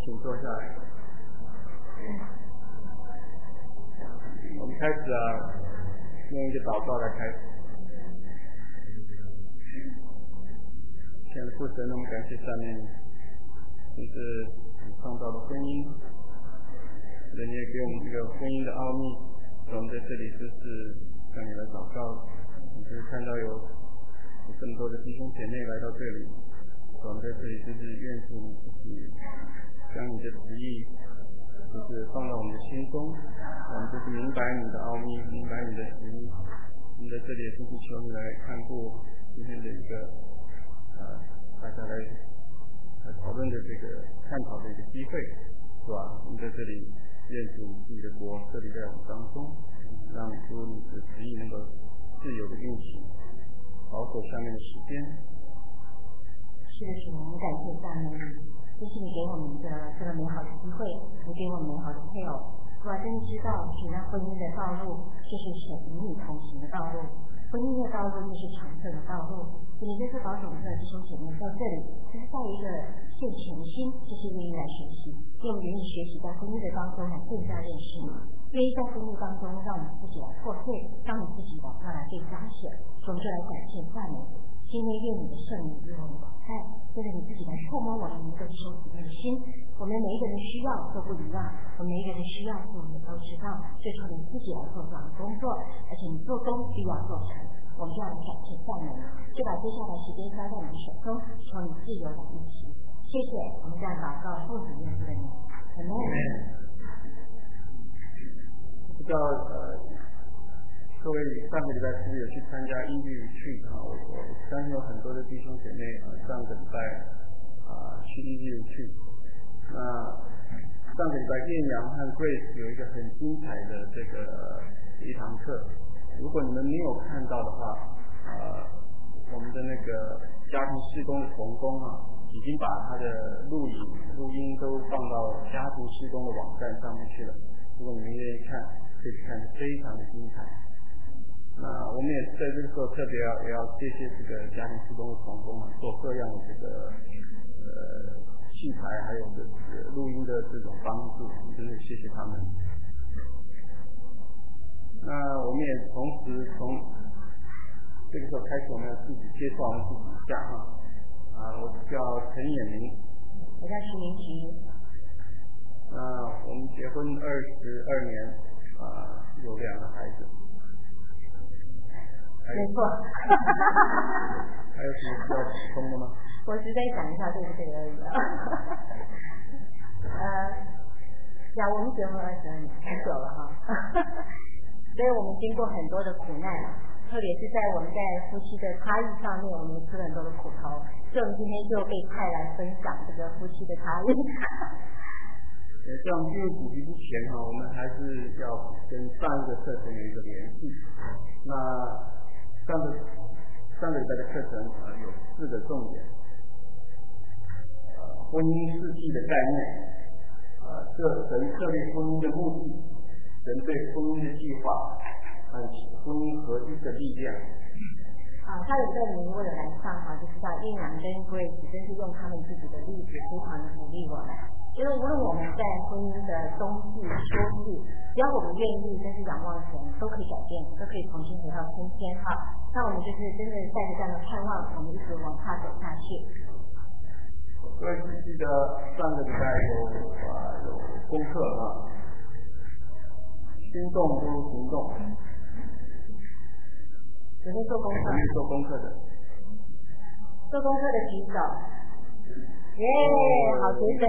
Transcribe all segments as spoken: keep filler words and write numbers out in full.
请坐下来。我们开始啊，用一个祷告来开始。亲爱的父神，我们感谢上面，就是你创造的婚姻，人也给我们这个婚姻的奥秘。我们在这里就是向你来祷告，我们就是看到有有这么多的弟兄姐妹来到这里，我们在这里就是愿主你自己将你的旨意就是放到我们的心中，我们就是明白你的奥秘，明白你的旨意。我们在这里也就是求你来看顾今天的一个呃大家来来讨论的这个探讨的一个机会，是吧？我们在这里愿主你自己的国设立在我们当中，让主你的旨意能够自由的运行，保守下面的时间。 是的，主，我们感谢赞美你，这是你给我们的这个美好的机会，你给我们美好的配偶。主啊，真的知道，主那婚姻的道路就是神与你同行的道路，婚姻的道路就是长寿的道路。你就是保守的弟兄姐妹在这里，就是在一个献全心，就是愿意来学习，因为我们愿意学习在婚姻的当中来更加认识你，愿意在婚姻当中让你自己来破碎，让你自己的让来被彰显。我们就来感谢赞美你，今天愿你的圣灵与我们同在，为了你自己来触摸我们每一个弟兄姐妹的心。我们每一个人需要都不一样，我们每一个人需要我们都知道，最求你自己来做这样的工作，而且你做工必要做成。我们就要来感谢赞美你，就把接下来时间交在你的手中，求你自由的运行。谢谢，我们这样祷告奉主耶稣的名，阿门。 不知道呃，各位上个礼拜是不是有去参加英语去啊？我我相信有很多的弟兄姐妹啊，上个礼拜啊去英语去。那上个礼拜艳阳和 Grace 有一个很精彩的这个一堂课。如果你们没有看到的话，呃，我们的那个家庭事工的同工啊，已经把他的录影、录音都放到家庭事工的网站上面去了。如果你们愿意看，可以看，非常的精彩。那我们也在这个时候特别要也要谢谢这个家庭事工的同工啊，做各样的这个呃器材还有这个录音的这种帮助，真的谢谢他们。那我们也同时从这个时候开始，我们要自己介绍我们自己一下哈。啊，我叫陈衍明。 我叫徐明吉。 那我们结婚二十二年，啊，有两个孩子。 没错。 还有什么需要补充的吗？ 我是在想一下对不对而已。呃，呀，我们结婚二十二年，很久了哈。所以我们经过很多的苦难，特别是在我们在夫妻的差异上面，我们吃了很多的苦头，所以我们今天就被派来分享这个夫妻的差异。 呃，在我们进入主题之前哈，我们还是要跟上一个课程有一个联系。那上个上个礼拜的课程啊、呃、有四个重点，呃，婚姻世纪的概念，啊、呃，这神设立婚姻的目的。人对婚姻的计划和婚姻合一的力量。 啊，他有个名为了来上哈，就知道艳阳跟 Grace 真是用他们自己的例子非常的鼓励我们。因为无论我们在婚姻的冬季、秋季，只要我们愿意，真是仰望神，都可以改变，都可以重新回到春天哈。那我们就是真的带着这样的盼望，我们一直往下走下去。 各位记得上个礼拜有啊有功课啊。心动不如行动。 有没有做功课？ 有没有做功课的？ 做功课的举手。耶，好学生。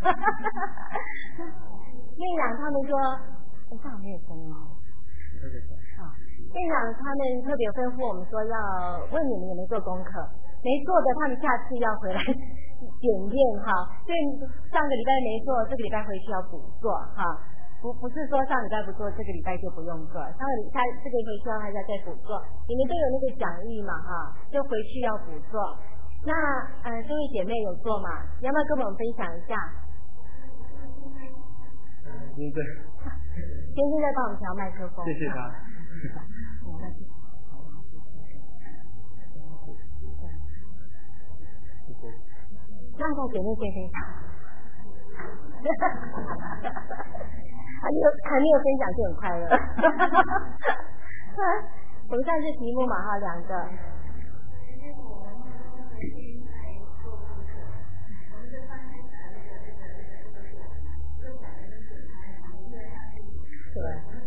院长他们说，哎，这样没有声音哦。啊，院长他们特别吩咐我们说，要问你们有没有做功课，没做的他们下次要回来检验哈。所以上个礼拜没做，这个礼拜回去要补做哈。不不是说上礼拜不做，这个礼拜就不用做。上个礼拜这个回去要还要再补做，你们都有那个奖励嘛哈，就回去要补做。那呃，这位姐妹有做吗？要不要跟我们分享一下？ 对对。 先生在帮我们调麦克风。 谢谢他。 让她姐妹先分享。 还没有还没有分享就很快乐。我们上次题目嘛哈，两个。对。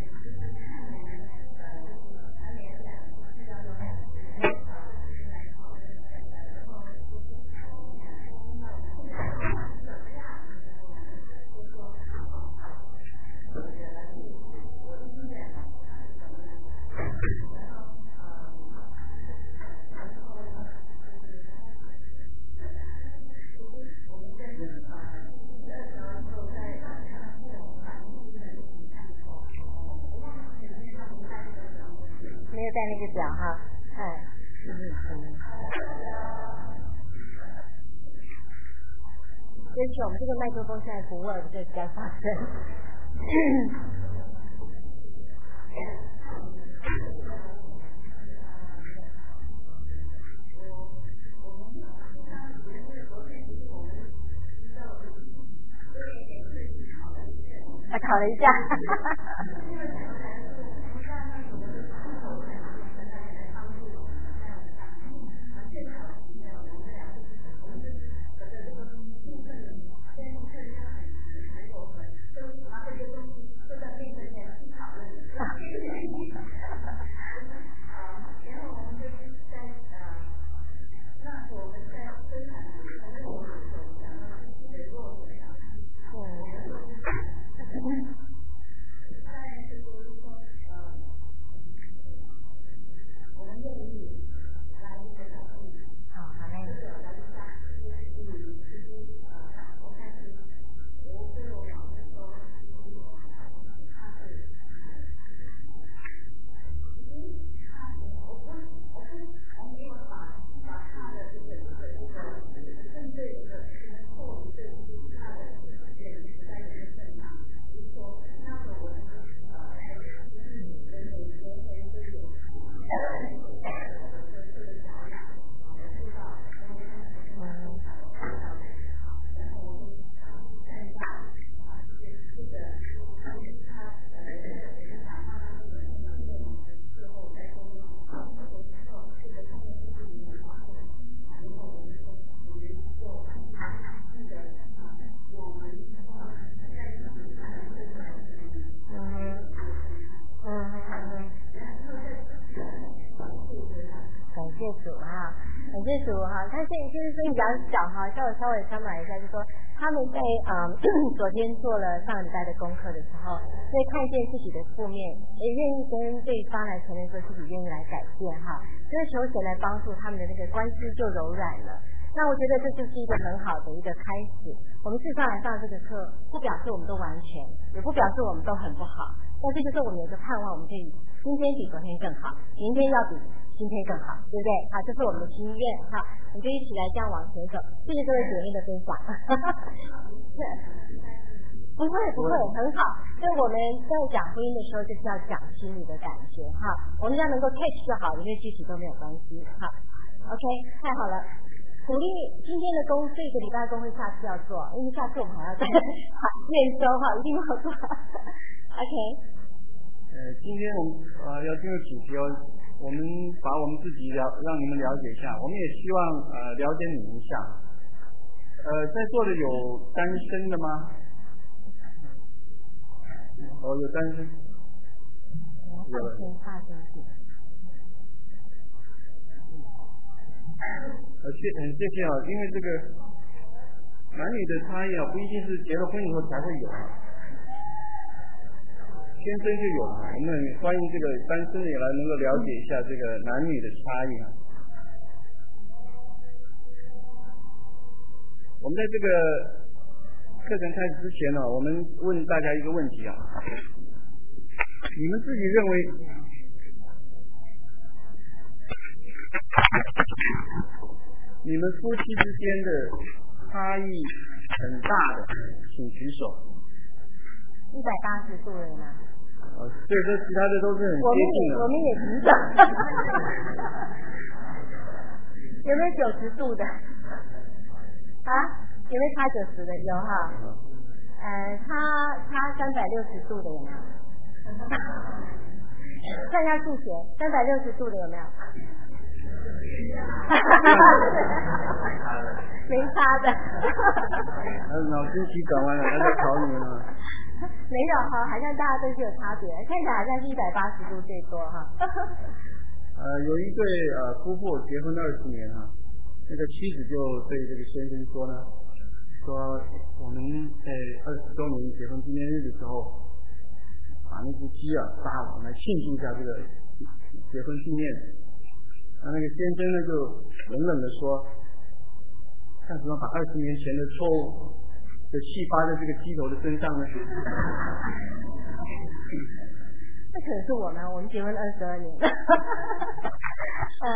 没有带那个表哈，哎，嗯嗯。对不起，我们这个麦克风现在不 work， 所以比较大声。还考了一下。这组哈，他现在就是声音比较小哈，叫我稍微参考一下，就是说他们在嗯昨天做了上礼拜的功课的时候，所以看见自己的负面，也愿意跟对方来承认说自己愿意来改变哈，这个求神来帮助他们的那个关系就柔软了。那我觉得这就是一个很好的一个开始。我们事实上来上这个课，不表示我们都完全，也不表示我们都很不好，但是就是我们有个盼望，我们可以今天比昨天更好，明天要比今天更好，对不对？好，这是我们的心愿哈，我们就一起来这样往前走。谢谢各位姐妹的分享。不会不会，很好。所以我们在讲婚姻的时候，就是要讲心理的感觉哈，我们只要能够 catch 就好，因为具体都没有关系哈。OK， 太好了。鼓励今天的工，这个礼拜工会下次要做，因为下次我们还要再验收哈，一定要做。OK。 呃，今天我们呃要进入主题哦，我们把我们自己了让你们了解一下，我们也希望呃了解你们一下。呃，在座的有单身的吗？哦，有单身。有。呃，谢很谢谢啊，因为这个男女的差异啊，不一定是结了婚以后才会有，天生就有。我们欢迎这个单身的也来能够了解一下这个男女的差异啊。我们在这个课程开始之前呢，我们问大家一个问题啊，你们自己认为？你们夫妻之间的差异很大的，请举手。 一百八十度了呢？ 呃，对，这其他的都是很接近的。 我们也，我们也举手。有没有九十度的？啊？有没有差九十的？有哈。 呃，差差三百六十度的有没有？算一下数学，三百六十度的有没有？没差的。 他脑筋急转弯了，他在考你呢。 没有哈，好像大家都是有差别，看起来好像是一百八十度最多哈。 呃，有一对呃夫妇结婚二十年哈，那个妻子就对这个先生说呢，说我们在二十周年结婚纪念日的时候，把那只鸡啊杀了，来庆祝一下这个结婚纪念。那那个先生呢就冷冷的说，干什么把二十年前的错误的气发在这个鸡头的身上呢？ 这可能是我们，我们结婚二十二年。呃，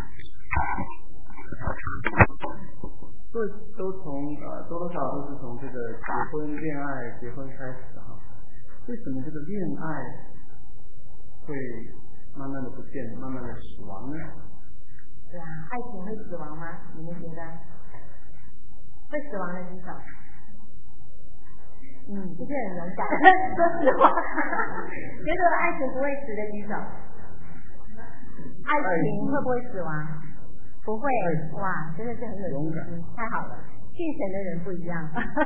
所以都从呃多多少少都是从这个结婚、恋爱、结婚开始的哈。为什么这个恋爱会慢慢的不见，慢慢的死亡呢？ 对啊，爱情会死亡吗？你们觉得会死亡的举手？嗯，这是很勇敢。说实话，觉得爱情不会死的举手。爱情会不会死亡？不会。哇，真的是很有信心，太好了。信神的人不一样。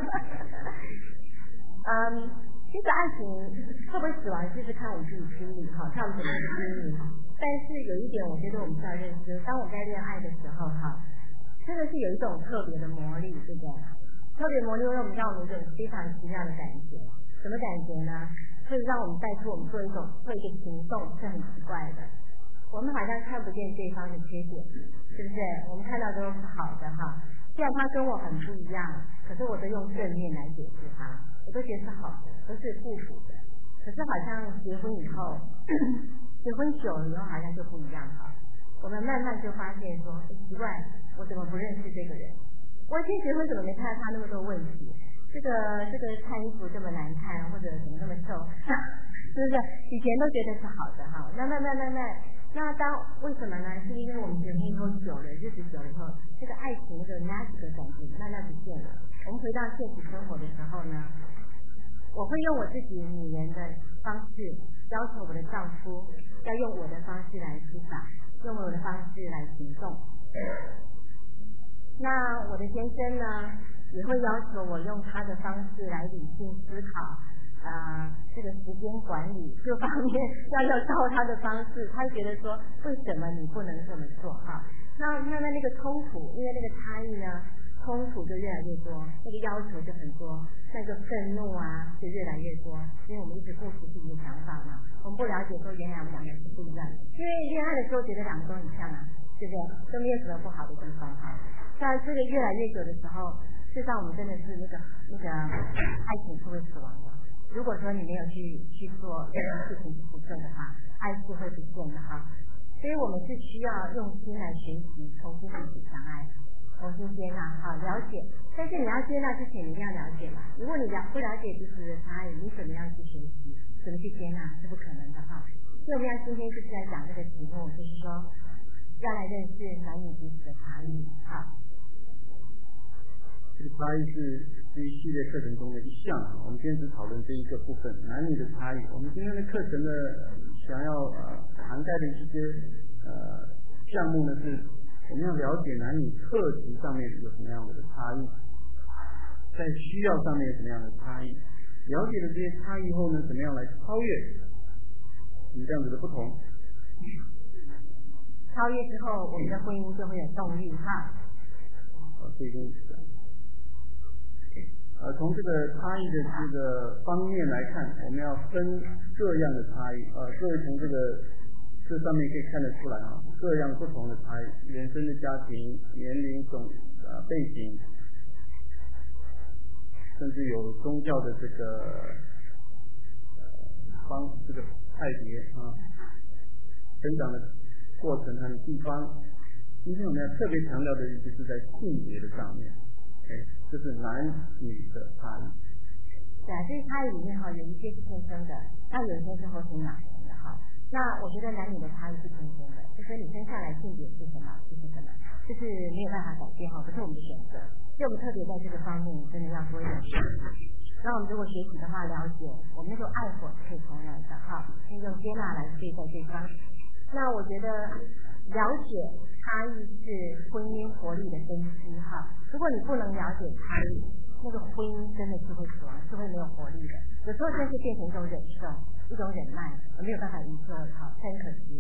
嗯，其实爱情会不会死亡，就是看我们自己心里哈，看我们怎么去经营。但是有一点，我觉得我们需要认识，当我们在恋爱的时候哈，真的是有一种特别的魔力，对不对？特别魔力会让我们让我们有一种非常奇妙的感觉。什么感觉呢？就是让我们带出我们做一种做一个行动是很奇怪的。我们好像看不见对方的缺点，是不是？我们看到都是好的哈。虽然他跟我很不一样，可是我都用正面来解释他，我都觉得是好的，都是互补的。可是好像结婚以后，结婚久了以后好像就不一样哈。我们慢慢就发现说，欸、奇怪，我怎么不认识这个人？我以前结婚怎么没看到他那么多问题？这个这个穿衣服这么难看，或者怎么那么瘦，是不是？以前都觉得是好的哈。慢慢慢慢慢，那当为什么呢？是因为我们结婚以后久了，日子久了以后，这个爱情这个 magic 的感觉慢慢不见了。我们回到现实生活的时候呢，我会用我自己女人的方式要求我的丈夫要用我的方式来思想，用我的方式来行动。那我的先生呢，也会要求我用他的方式来理性思考，啊、呃，这个时间管理各方面要要照他的方式。他觉得说，为什么你不能这么做哈？那那那那个冲突，因为那个差异呢，冲突就越来越多，那个要求就很多，那个愤怒啊就越来越多，因为我们一直固执自己的想法嘛，我们不了解说原来我们两个是不一样的。因为恋爱的时候觉得两个都很像啊，对不对？都没有什么不好的地方哈。但这个越来越久的时候，事实上我们真的是那个那个爱情是会死亡的。如果说你没有去去做这件事情去补正的话，爱是会不见的哈。所以我们是需要用心来学习，重新彼此相爱，重新接纳哈，了解。但是你要接纳之前，你一定要了解嘛。如果你了不了解彼此的差异，你怎么样去学习，怎么去接纳是不可能的哈。所以我们要今天就是在讲这个题目，就是说要来认识男女彼此的差异哈。 这个差异是这一系列课程中的一项，我们今天只讨论这一个部分，男女的差异。我们今天的课程呢，想要呃涵盖的一些呃项目呢，是我们要了解男女特质上面有什么样的差异，在需要上面有什么样的差异，了解了这些差异后呢，怎么样来超越你这样子的不同？ 超越之后，我们的婚姻就会有动力哈。 啊，这个意思。呃，从这个差异的这个方面来看，我们要分各样的差异。呃，各位从这个这上面可以看得出来啊，各样不同的差异，原生的家庭、年龄、种呃背景，甚至有宗教的这个呃方这个派别啊，成长的过程和地方。今天我们要特别强调的就是在性别的上面。这是男女的差异。 对啊，这些差异里面哈，有一些是天生的，那有一些是后天养成的哈。那我觉得男女的差异是天生的，就是你生下来性别是什么就是什么，就是没有办法改变哈，不是我们的选择。所以我们特别在这个方面真的要多一点学习。 那我们如果学习的话，了解我们那个爱火是可以传染的哈，可以用接纳来对待对方。那我觉得了解差异是婚姻活力的根基哈。如果你不能了解差异，那个婚姻真的是会死亡，是会没有活力的。有时候真是变成一种忍受，一种忍耐，我没有办法一做好，真可惜。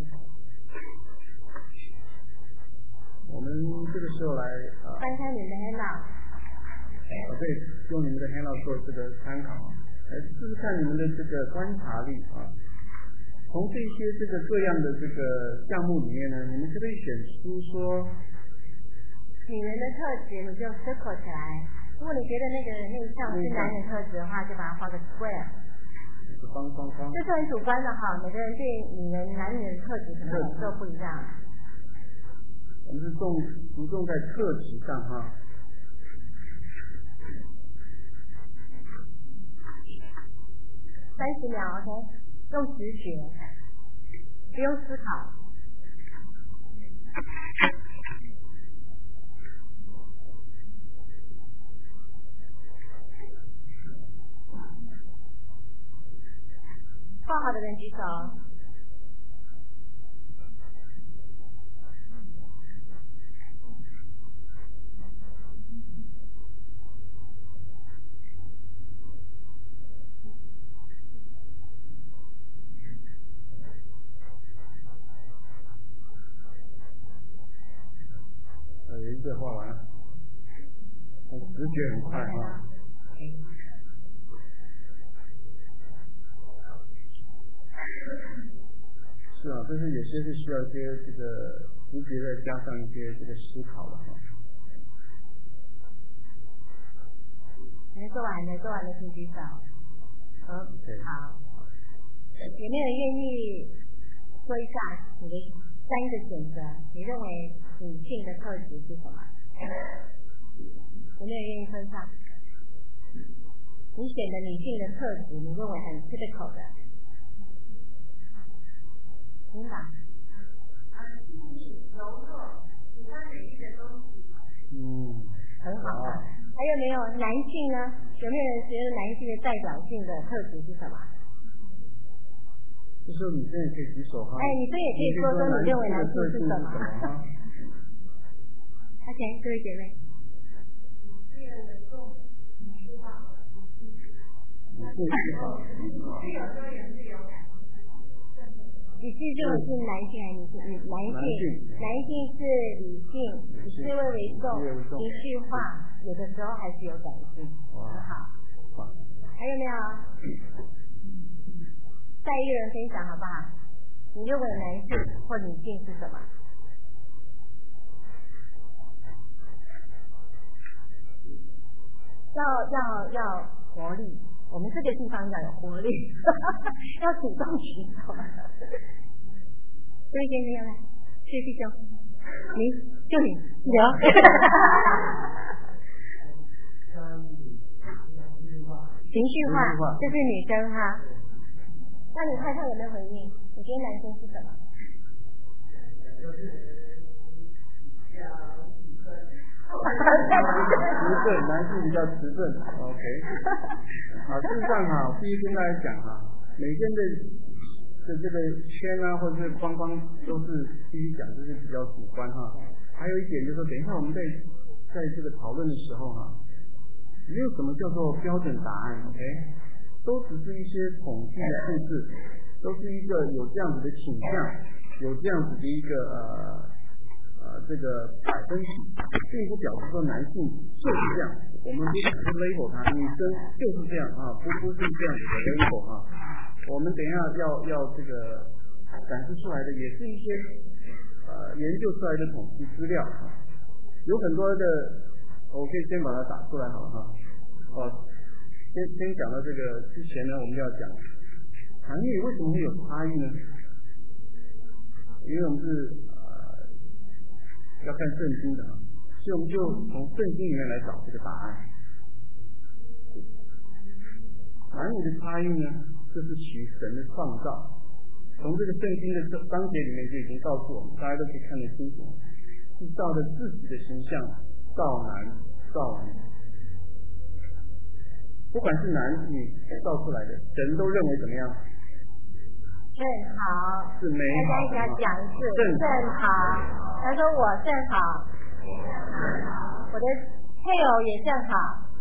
我们这个时候来啊， 翻开你的 handout， 我可以用你们的 handout 做这个参考，来试试看你们的这个观察力啊。从这些这个各样的这个项目里面呢，你们可不可以选出说， 女人的特质你就 circle 起来。如果你觉得那个那一项是男人特质的话，就把它画个 square。 方方方。 这是很主观的哈，每个人对女人、男女人的特质可能感受不一样。 我们是重注重在特质上哈。 三十秒 ，OK， 用直觉，不用思考。画好的人举手。 呃，一个画完了，直觉很快啊。是啊，但是有些是需要一些这个直觉再加上一些这个思考的哈。 没做完的，做完的请举手。好，好。有没有人愿意说一下你的三个选择？你认为女性的特质是什么？有没有人愿意分享？你选的女性的特质，你认为很 typical 的？领导， 细腻、柔弱，喜欢美丽的东西。 嗯， 很好啊。还有没有男性呢？有没有人觉得男性的代表性的特质是什么？ 这时候女生也可以举手哈。 哎，女生也可以说说你认为男性是什么？而且这位姐妹， 这个有重情绪化， 理性思考， 是有时候也是有感。 你记住是男性还是女性？男性，男性是理性，以思维为重，情绪化，有的时候还是有感性，很好。还有没有？再一个人分享好不好？你认为男性或女性是什么？要要要活力，我们这个地方要有活力，要主动举手。这位先生要来，谢谢兄，你就你有。情绪化，这是女生哈。那你看看有没有回应？你觉得男生是什么？ 迟钝，男性比较迟钝 ，OK。啊，事实上哈，我必须跟大家讲哈，每个人的的这个圈啊，或者是框框，都是必须讲，就是比较主观哈。还有一点就是说，等一下我们在在这个讨论的时候哈，没有什么叫做标准答案 ，OK， 都只是一些统计的数字，都是一个有这样子的倾向，有这样子的一个呃呃这个百分比，并不表示说男性就是这样，我们不是 label 它，女生就是这样啊，不不是这样子的 label 啊。我们等一下要要这个展示出来的也是一些呃研究出来的统计资料啊，有很多的，我可以先把它打出来好了哈。哦，先先讲到这个之前呢，我们要讲男女为什么会有差异呢？因为我们是呃要看圣经的，所以我们就从圣经里面来找这个答案。男女的差异呢，这是取神的创造，从这个圣经的章节里面就已经告诉我们，大家都可以看得清楚，是照着自己的形象造男造女。 不管是男女造出来的，神都认为怎么样？ 正好。 是美好。 大家一起来讲一次。 正好。他说我正好。我的配偶也正好。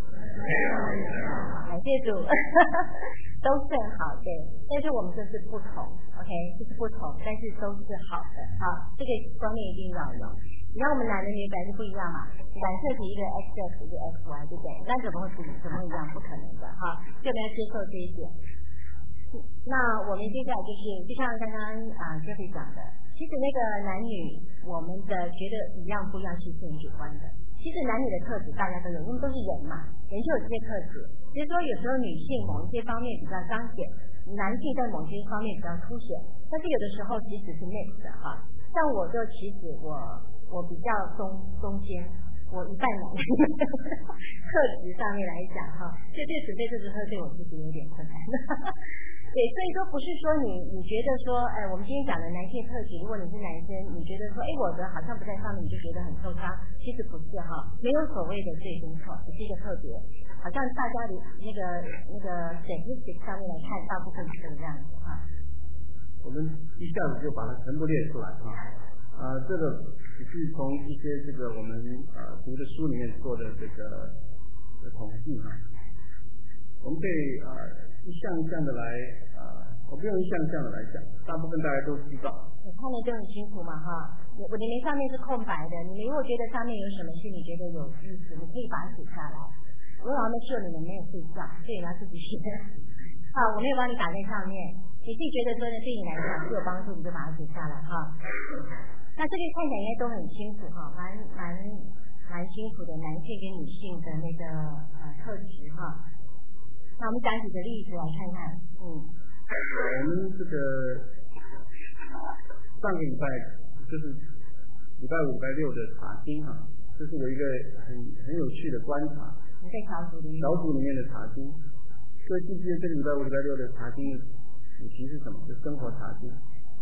感谢主。都正好，对。但是我们这是不同 ，OK， 这是不同，但是都是好的，好，这个观念一定要有。你看我们男的女本来是不一样嘛，染色体一个 X X 一个 X Y， 对不对？那怎么会不怎么会一样？不可能的，哈，就不要接受这一点。那我们接下来就是，就像刚刚啊 Jeffrey 讲的，其实那个男女我们的觉得一样不一样是很主观的。其实男女的特质大家都有，因为都是人嘛，人就有这些特质。只是说有时候女性某一些方面比较彰显，男性在某些方面比较凸显，但是有的时候其实是 mix 的哈。像我就其实我我比较中中间，我一半男特质上面来讲哈，所以对准备这个特对我其实有点困难。对，所以说不是说你你觉得说，哎，我们今天讲的男性特质，如果你是男生，你觉得说，哎，我的好像不在上面，你就觉得很受伤，其实不是哈，没有所谓的对跟错，只是一个特别，好像大家的那个那个 statistic 上面来看，大部分是这个样子哈。 我们一下子就把它全部列出来哈，啊、呃，这个只是从一些这个我们呃读的书里面做的这个的统计哈，我们可以啊。呃一项一项的来啊、呃，我不用一项一项的来讲，大部分大家都知道。 我看的就很清楚嘛哈，我我的名上面是空白的，你们如果觉得上面有什么是你觉得有意思，你可以把它写下来。如果他们说你们没有睡觉，所以你要自己写。好，我没有帮你打在上面，你自己觉得说呢对你来讲是有帮助，你就把它写下来哈。那这个看起来应该都很清楚哈，蛮蛮蛮清楚的，男性跟女性的那个呃特质哈。那我们讲几个例子来看看。嗯， 我们这个上个礼拜就是礼拜五、礼拜六的查经啊，这是我一个很很有趣的观察。 你在小组里面？小组里面的查经，所以记不记得这个礼拜五、礼拜六的查经的主题是什么？是生活查经。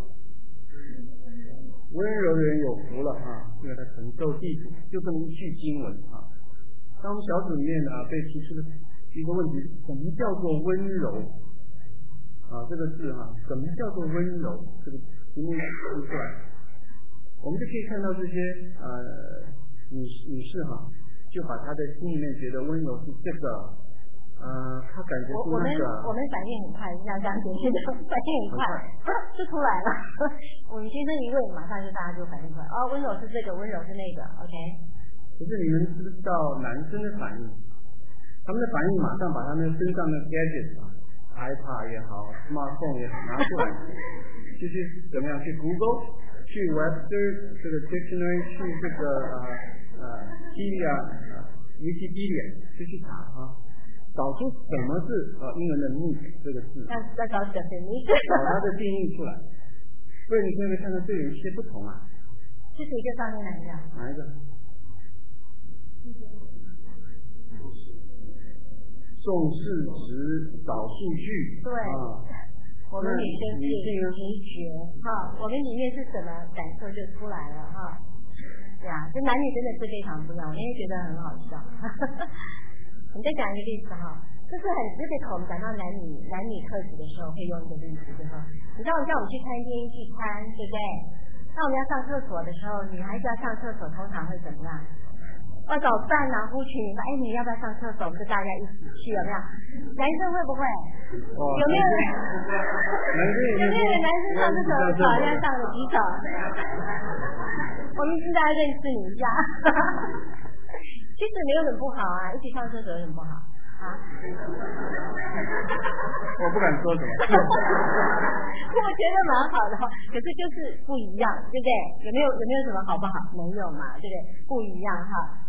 温柔的人有福了啊，因为他承受地土，就这么一句经文啊。当我们小组里面啊被提出的一个问题，什么叫做温柔啊？这个字哈、啊，什么叫做温柔？这个题目提出来，我们就可以看到这些呃女女士哈、啊，就把她的心里面觉得温柔是这个呃，她感觉是那个。 我们我们反应很快，像这样子，现在反应很快，就出来了。我们先生一问，马上就大家就反应出来，哦，温柔是这个，温柔是那个 ，OK。 可是你们知不知道男生的反应？他们的反应马上把他们身上的 gadgets 啊 ，iPad 也好 ，smartphone 也好拿出来，就去怎么样去 Google， 去 Webster 这个 dictionary， 去这个呃呃 Wikipedia 啊 Wikipedia 就去查啊，找出什么是呃英文的 meet 这个字， 要要找 definition， 找它的定义出来，所以你可以看到这有一些不同啊。 这是一个上面哪一个？ 哪一个？重视值找数据， 对，啊、我们女生是直觉，哈，我们里面是什么感受就出来了哈，对啊，这男女真的是非常不一样，我因为觉得很好笑。我们再讲一个例子哈，这是很 typical， 我们讲到男女男女特质的时候会用一个例子，对吧？你知道，像我们去餐厅聚餐，对不对？那我们要上厕所的时候，女孩子要上厕所，通常会怎么样？要找伴啊，呼群，哎，你要不要上厕所？我们就大家一起去，有没有？男生会不会？ 哦、 有没有人？有没有人男生上厕所好像上了几手？我们现在认识你一下。其实没有很不好啊，一起上厕所有很不好啊。 我不敢说什么。 我觉得蛮好的，可是就是不一样，对不对？有没有有没有什么好不好？没有嘛，对不对？不一样哈。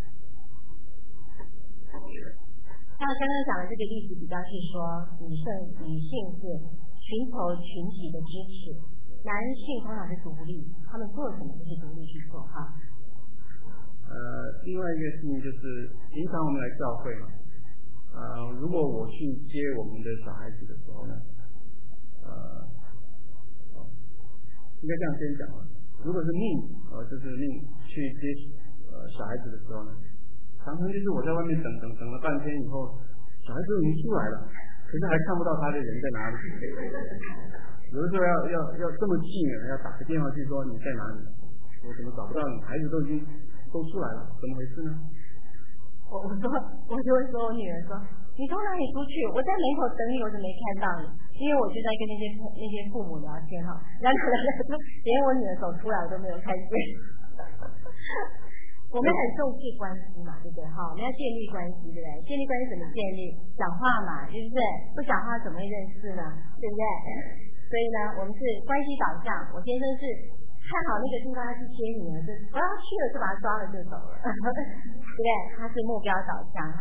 那刚刚讲的这个例子比较是说，女性女性是寻求群体的支持，男性通常是独立，他们做什么都是独立去做哈。 呃，另外一个事情就是，平常我们来教会嘛，呃，如果我去接我们的小孩子的时候呢，呃，应该这样先讲啊，如果是命，呃，就是命去接呃小孩子的时候呢。常常就是我在外面等等等了半天以后， 小孩子已经出来了，可是还看不到他的人在哪里。有的时候要要要这么近了，要打个电话去说你在哪里，我怎么找不到你？孩子都已经都出来了，怎么回事呢？ 我我说我就会说我女儿说你从哪里出去？我在门口等你，我怎么没看到你？因为我就在跟那些那些父母聊天哈，然后连我女儿走出来我都没有看见。我们很重视关系嘛，对不对？哈，我们要建立关系，对不对？建立关系怎么建立？讲话嘛，对不对？不讲话怎么会认识呢？对不对？所以呢，我们是关系导向。我先生是看好那个地方要去接女儿，就不要去了就把他抓了就走了，对不对？他是目标导向哈。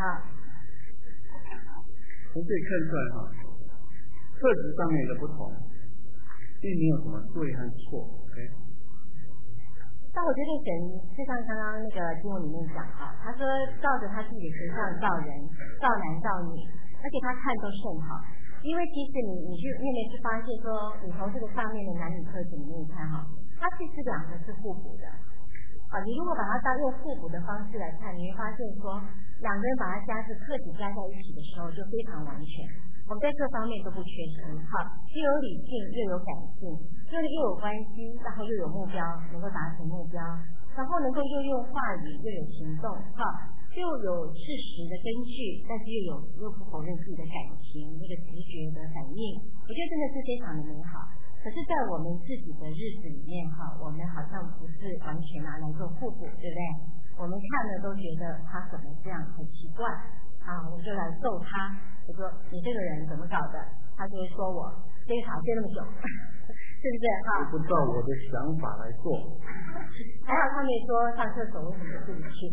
从这里看出来哈，特质上面的不同，并没有什么对和错。OK。 但我觉得神就像刚刚那个经文里面讲哈，他说照着他自己的形象造人，造男造女，而且他看都甚好。因为其实你你去你有没有去发现说，你从这个上面的男女特质里面看哈，它其实两个是互补的。啊，你如果把它当用互补的方式来看，你会发现说，两个人把它加是特质加在一起的时候，就非常完全。我们在各方面都不缺失，哈，又有理性，又有感性，又又有关系，然后又有目标，能够达成目标，然后能够又用话语，又有行动，哈，又有事实的根据，但是又有又不否认自己的感情，那个直觉的反应，我觉得真的是非常的美好。可是，在我们自己的日子里面，哈，我们好像不是完全拿来做互补，对不对？我们看了都觉得他怎么这样很奇怪，啊，我就来揍他。就说你这个人怎么搞的？他就会说我这个吵架那么久，是不是哈？ 不照我的想法来做。 还好他没说上厕所为什么自己去。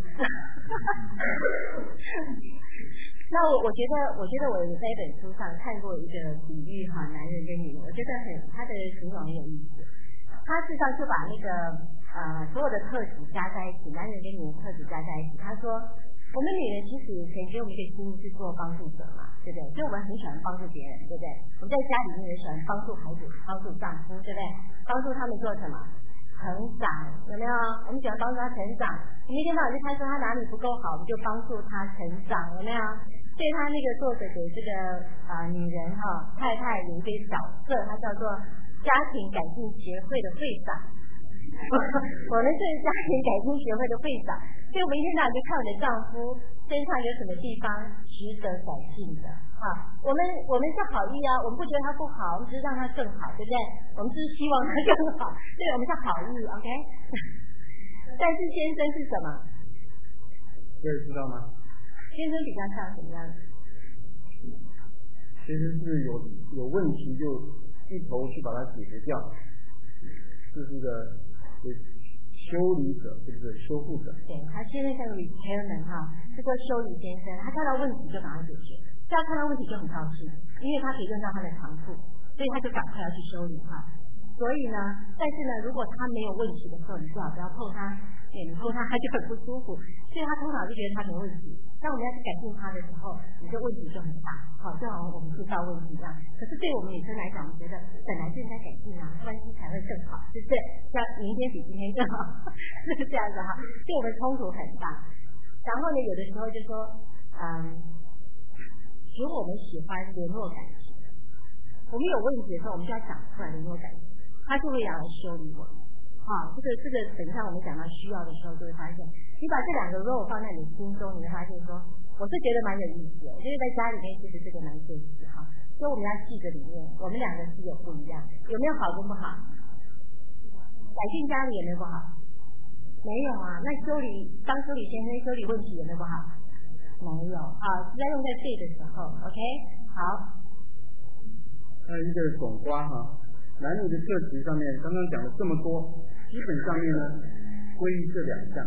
那我我觉得，我觉得我在一本书上看过一个比喻哈，男人跟女人，我觉得很他的形容很有意思。他事实上就把那个呃所有的特质加在一起，男人跟女人特质加在一起。他说，我们女人其实可以给我们一个心是做帮助者嘛，对不对？所以我们很喜欢帮助别人，对不对？我们在家里面也喜欢帮助孩子，帮助丈夫，对不对？帮助他们做什么？成长，有没有？我们喜欢帮助他成长。你一天到晚就看说他哪里不够好，我们就帮助他成长，有没有？所以他那个作者给这个啊、呃、女人哈、哦、太太有一个角色，他叫做家庭改进协会的会长。我们是家庭改进协会的会长，所以我们一天到晚就看我的丈夫身上有什么地方值得改进的啊。我们我们是好意啊，我们不觉得他不好，我们只是让他更好，对不对？我们只是希望他更好，对，我们是好意 ，OK 。但是先生是什么？ 各位知道吗？ 先生比较像什么样子？ 先生是有有问题就一头去把它解决掉，这是一个修理者，对不对？修护者。 对，他先生像 repairman 哈，这个修理先生，他看到问题就把它解决，只要看到问题就很高兴，因为他可以用到他的长处，所以他就赶快要去修理哈。所以呢，但是呢，如果他没有问题的时候，你最好不要碰他，对，你碰他他就很不舒服，所以他通常就觉得他没问题。当我们要去改进他的时候，你的问题就很大，好，就好像我们制造问题一样。可是对我们女生来讲，我们觉得本来就应该改进啊，关系才会更好，对不对？像明天比今天更好，是这样子哈。所以我们冲突很大。然后呢，有的时候就说，嗯，如果我们喜欢联络感情，我们有问题的时候，我们就要讲出来联络感情，他就会要来修理我们。啊，这个这个，等一下我们讲到需要的时候，就会发现，你把这两个 role 放在你心中，你会发现说，我是觉得蛮有意思的。我觉得在家里面其实这个蛮现实哈，所以我们要记着里面，我们两个是有不一样，有没有好跟不好？改进家里有没有不好？没有啊。那修理当修理先生修理问题有没有不好？没有。好，是在用在对的时候 ，OK， 好。 还有一个总瓜哈。男女的特质上面，刚刚讲了这么多，基本上面呢，归于这两项。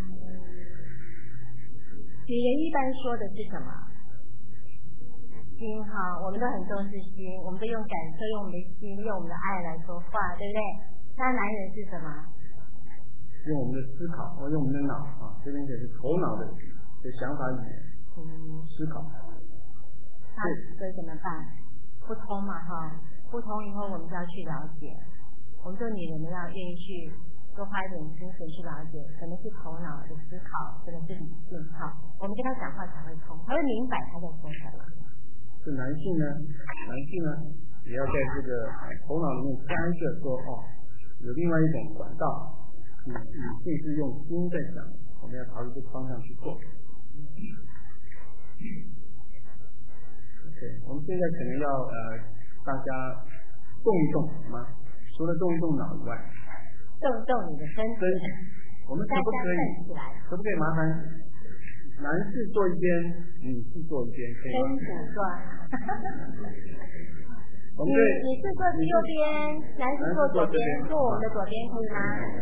女人一般说的是什么？心哈，我们都很重视心，我们都用感受，用我们的心，用我们的爱来说话，对不对？那男人是什么？ 用我们的思考，或用我们的脑啊，这边写是头脑的的想法语言，嗯，思考。 那所以怎么办？不通嘛哈。不通以后，我们就要去了解。我们做女人的要愿意去做多花一点精神去了解，可能是头脑的思考，可能是理性哈。我们跟他讲话才会通，才会明白他在说什么。 是男性呢，男性呢也要在这个头脑里面干涉说哦，有另外一种管道，你你这是用心在想，我们要朝着这个方向去做。OK， 我们现在可能要呃大家动一动，好吗？除了动一动脑以外， 动一动你的身体。 我们可不可以？可不可以麻烦男士坐一边，女士坐一边，可以吗？ 分组坐。 我们对女士坐右边，男士坐左边，坐我们的左边可以吗？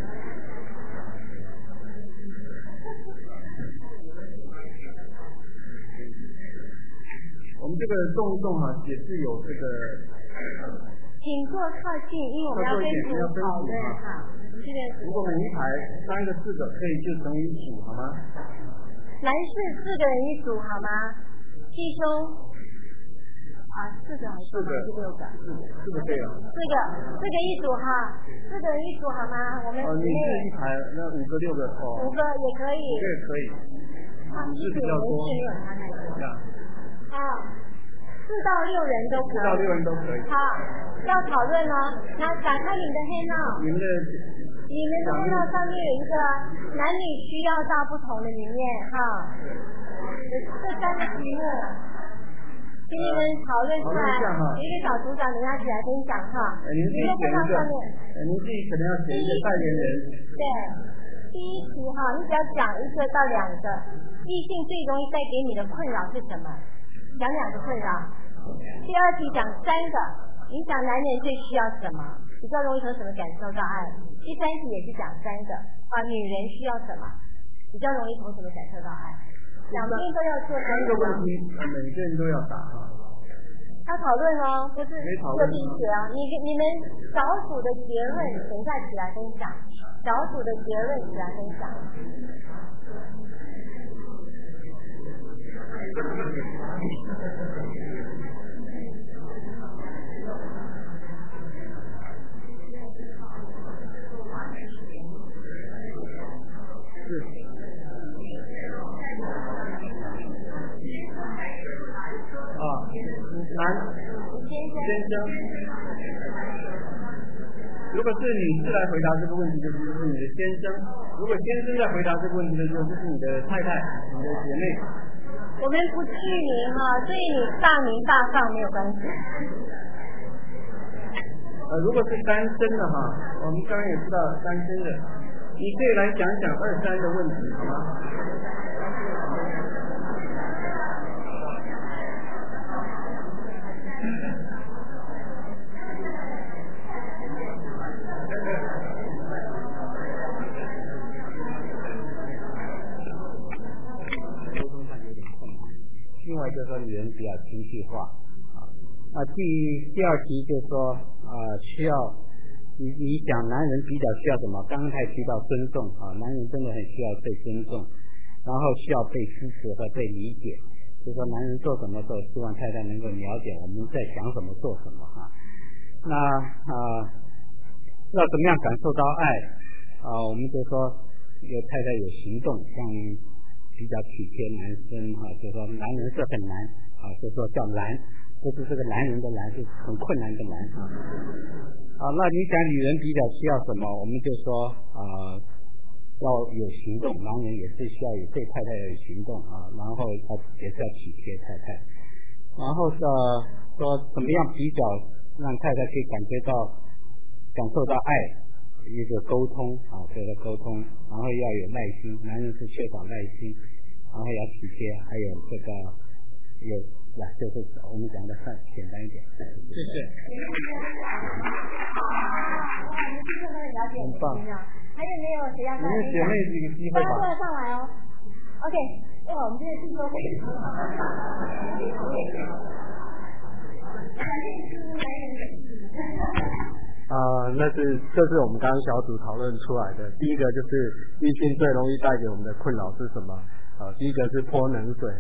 我们这个动一动哈、啊，也是有这个。 请坐靠近，因为我们要分组讨论哈。 如果每一排三个四个，可以就成为一组，好吗？ 男士四个人一组，好吗？弟兄啊，四个还是四个？六个？ 四个对了。 四个，四个一组哈，四个人一组好吗？我们哦，女士一排，那五个六个哦。 五个也可以。 五个也可以。 啊，一组人是没有他那个。啊。四到六人都可以。 四到六人都可以。 好，要讨论哦。那打开你的黑帽。 你们的。 你们的黑帽上面有一个男女需要到不同的里面哈。这三个题目，请你们讨论出来。一个小组长等下起来分享哈。 您自己选一个。您自己可能要选一个代言人。 对。第一题哈，你只要讲一个到两个，异性最容易带给你的困扰是什么？讲两个困扰。第二题讲三个，影响男人最需要什么，比较容易从什么感受到爱。第三题也是讲三个，啊，女人需要什么，比较容易从什么感受到爱。两边都要做三个问题，每个人都要答哈。 要讨论哦，不是特地写哦。你你们小组的结论等一下起来分享，小组的结论起来分享。 啊，男先生，如果是女士来回答这个问题，就是你的先生；如果先生在回答这个问题的时候，就是你的太太、你的姐妹。 我们不具名哈，所以你大名大放没有关系。 呃，如果是单身的哈，我们刚刚也知道单身的，你可以来讲讲二三的问题，好吗？ 另外就是说女人比较情绪化啊。那第第二题就是说啊、呃，需要你你讲男人比较需要什么？刚刚才提到尊重啊，男人真的很需要被尊重，然后需要被支持和被理解。就是说男人做什么时候，希望太太能够了解我们在想什么做什么哈、啊。那啊、呃，要怎么样感受到爱啊？我们就说有太太有行动，像比较体贴男生哈、啊，就说男人是很难啊，就说叫难，不是这个男人的难，是很困难的难啊。啊，那你讲女人比较需要什么？我们就说啊，要有行动，男人也是需要有对太太有行动啊，然后他也是要体贴太太，然后是说怎么样比较让太太可以感觉到感受到爱。一个沟通啊，这个沟通，然后要有耐心，男人是缺少耐心，然后要体贴，还有这个有啊，就是我们讲的算简单一点。 谢谢。 很棒。还有没有谁要？ 你们姐妹这个机会吧。 大家过来上来哦。OK， 哇，我们这个听说会。 啊、呃，那是这是我们刚刚小组讨论出来的。第一个就是异性最容易带给我们的困扰是什么？啊、呃，第一个是泼冷水，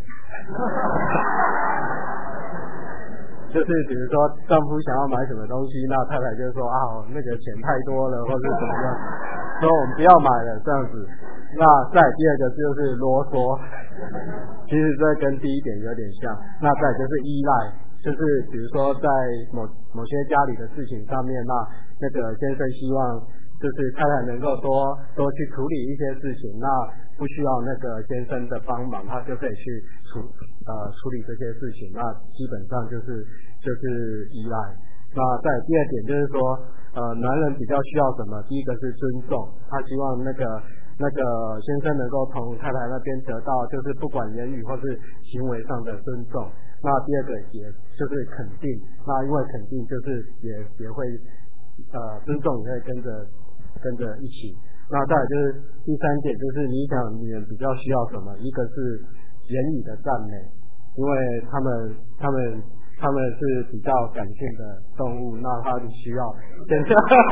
就是比如说丈夫想要买什么东西，那太太就说啊那个钱太多了，或是怎么样。 说我们不要买了这样子。那再第二个就是啰嗦，其实这跟第一点有点像。那再就是依赖，就是比如说在某某些家里的事情上面，那那个先生希望就是太太能够多多去处理一些事情，那不需要那个先生的帮忙，他就可以去处呃处理这些事情，那基本上就是就是依赖。那再第二点就是说，呃，男人比较需要什么？第一个是尊重，他希望那个那个先生能够从太太那边得到，就是不管言语或是行为上的尊重。那第二个也就是肯定，那因为肯定就是也也会呃尊重也会跟着跟着一起。那再来就是第三点，就是你想女人比较需要什么？一个是言语的赞美，因为他们他们他们是比较感性的动物，那他们需要先生，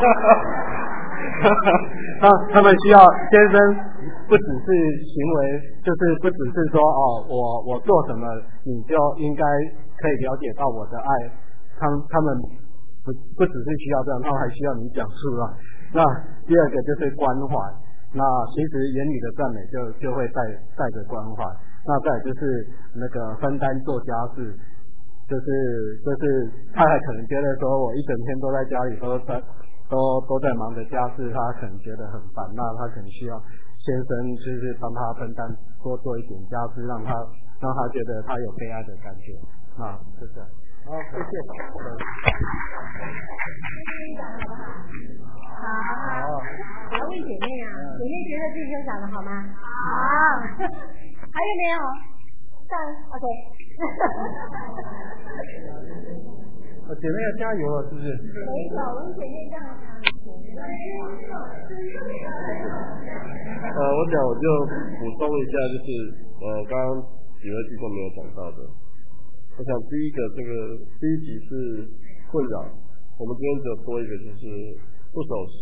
他他们需要先生，不只是行为，就是不只是说哦，我我做什么你就应该可以了解到我的爱，他们他们不不只是需要这样，他们还需要你讲出来。那第二个就是关怀，那其实言语的赞美就就会带带着关怀。那再来就是那个分担做家事，就是就是太太可能觉得说我一整天都在家里都在都都在忙着家事，他可能觉得很烦，那他可能需要先生就是帮他分担多做一点家事，让他让他觉得他有被爱的感觉。那就这样。好，谢谢。 好，我要问姐妹啊，姐妹觉得自己讲的好吗？好，还有没有？上 OK。 我姐妹要加油了，是不是？ 没有，我们姐妹这样。 呃，我想我就补充一下，就是呃，刚刚几位弟兄没有讲到的。我想第一个，这个第一题是困扰，我们今天只有多一个，就是不守时。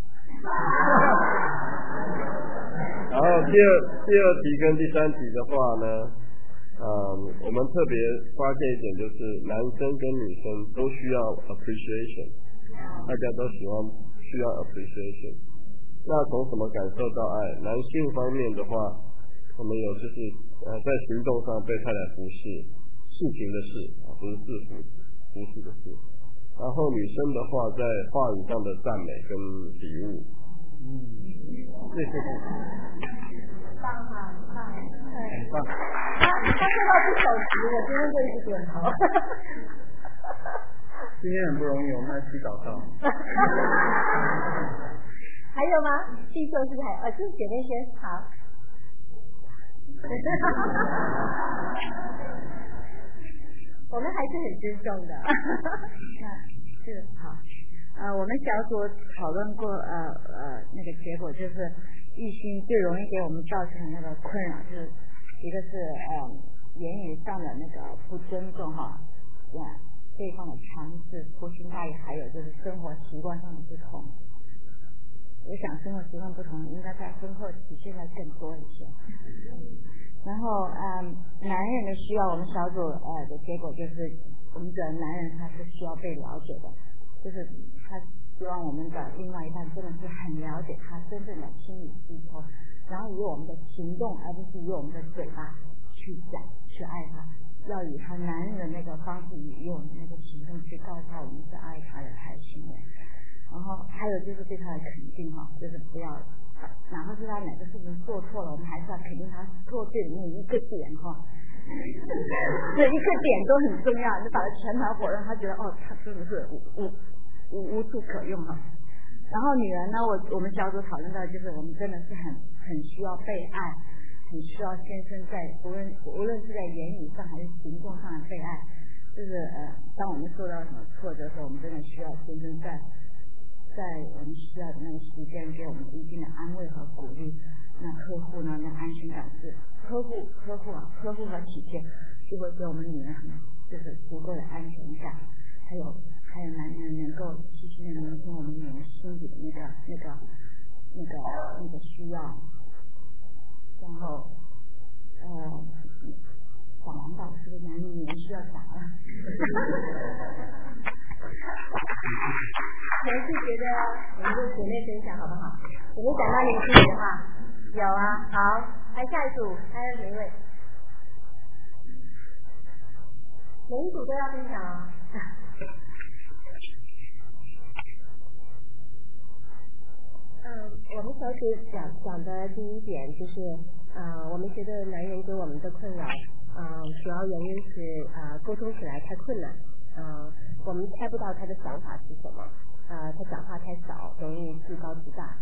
然后第二第二题跟第三题的话呢，呃，我们特别发现一点，就是男生跟女生都需要 appreciation， 大家都喜欢需要 appreciation。那从什么感受到爱？男性方面的话，我们有就是呃在行动上被太太服侍，事情的事啊，不是制服服侍的事。然后女生的话，在话语上的赞美跟礼物。嗯，谢谢。 棒哈，棒，很棒。他他说到不守时，我今天就一直点头。 今天很不容易，我们来祈祷到。 还有吗？弟兄是还呃，就是姐妹先好。我们还是很尊重的。是好。呃，我们小组讨论过，呃呃，那个结果就是异性最容易给我们造成的那个困扰，就是一个是呃言语上的那个不尊重哈，对对方的强势、粗心大意，还有就是生活习惯上的不同。我想生活习惯不同，应该在婚后体现的更多一些。然后，嗯，男人的需要，我们小组呃的结果就是，我们的男人他是需要被了解的，就是他希望我们的另外一半真的是很了解他真正的心理需求，然后以我们的行动，而不是以我们的嘴巴去讲去爱他，要以他男人的那个方式，以我们那个行动去告诉他我们是爱他的爱行为。然后还有就是对他的肯定哈，就是不要，哪怕是他哪个事情做错了，我们还是要肯定他做对的那一个点哈。这一个点都很重要，你把他全盘否认，他觉得哦，他真的是无无无无处可用哈。然后女人呢，我我们小组讨论到，就是我们真的是很很需要被爱，很需要先生在无论无论是在言语上还是行动上的被爱，就是呃，当我们受到什么挫折的时候，我们真的需要先生在。在我们需要的那个时间给我们一定的安慰和鼓励，那呵护呢，那安全感是呵护呵护啊，呵护和体贴就会给我们女人很就是足够的安全感，还有还有男人能够细心的聆听我们女人心里的那个那个那个那个需要，然后呃讲完吧，是不是男人女人需要讲了？ 还是觉得我们就姐妹分享好不好？有没有讲到你们自己的话？有啊，好，来下一组，还有哪一位？每一组都要分享啊。嗯，我们小组讲讲的第一点就是，呃，我们觉得男人给我们的困扰，嗯、呃，主要原因是呃沟通起来太困难，嗯、呃，我们猜不到他的想法是什么，呃，他讲话太少，容易自高自大。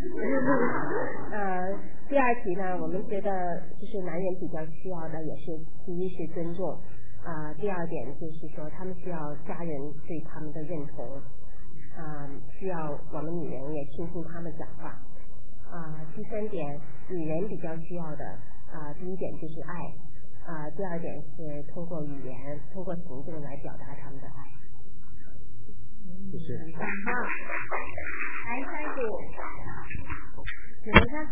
呃，第二题呢，我们觉得就是男人比较需要的也是第一是尊重，呃，第二点就是说他们需要家人对他们的认同。啊、呃，需要我们女人也倾听他们讲话。啊、呃，第三点，女人比较需要的啊、呃，第一点就是爱，啊、呃，第二点是通过语言、通过行动来表达他们的爱。 谢谢。 好，来下一组，你们看。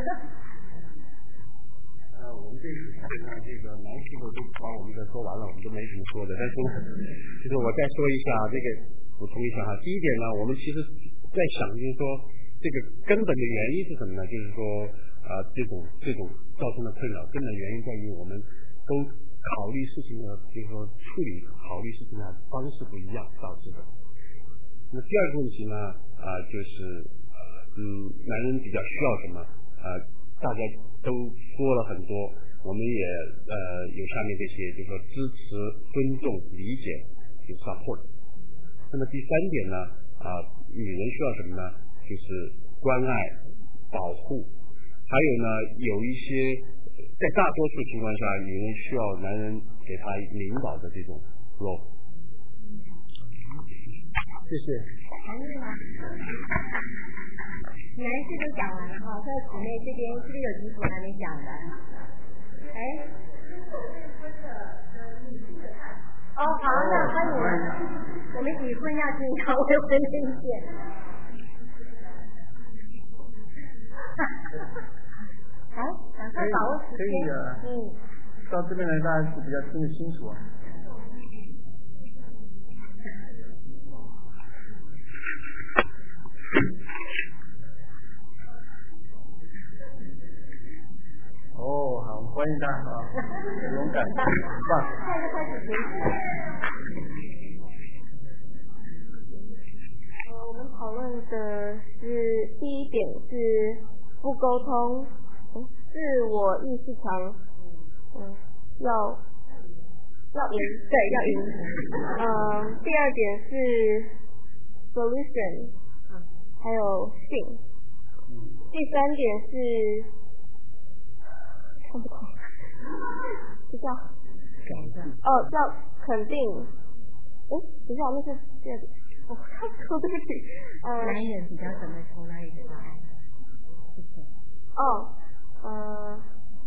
呃，我们这次看呢，这个男士们都把我们的说完了，我们都没什么说的。但是呢，就是我再说一下这个。补充一下哈，第一点呢，我们其实在想，就是说这个根本的原因是什么呢？就是说啊、呃，这种这种造成的困扰，根本原因在于我们都考虑事情的，就是说处理考虑事情的方式不一样导致的。那第二个问题呢，啊、呃，就是嗯，男人比较需要什么？啊、呃，大家都说了很多，我们也呃有下面这些，就是说支持、尊重、理解，有 support。那么第三点呢，啊、呃，女人需要什么呢？就是关爱、保护，还有呢，有一些在大多数情况下，女人需要男人给她领导的这种 role。 谢谢。 男士吗？男士都讲完了哈，在姊妹这边是不是有几组还没讲的？哎。哦，好，那欢迎。我们已婚要听一下未婚的意见。好，赶快把握时间。可以啊。嗯。 到这边来，大家是比较听得清楚啊。哦，好，欢迎大家啊，很勇敢，很棒。 现在开始学习。我们讨论的是第一点是不沟通，自我意识强，嗯，要要赢，对，要赢。嗯，第二点是 solution， 还有性。第三点是看不懂，是叫哦叫肯定。哎，等一下，那是第二点。我看错对不起。呃， 男人比较怎么从哪里说爱？ 哦，呃，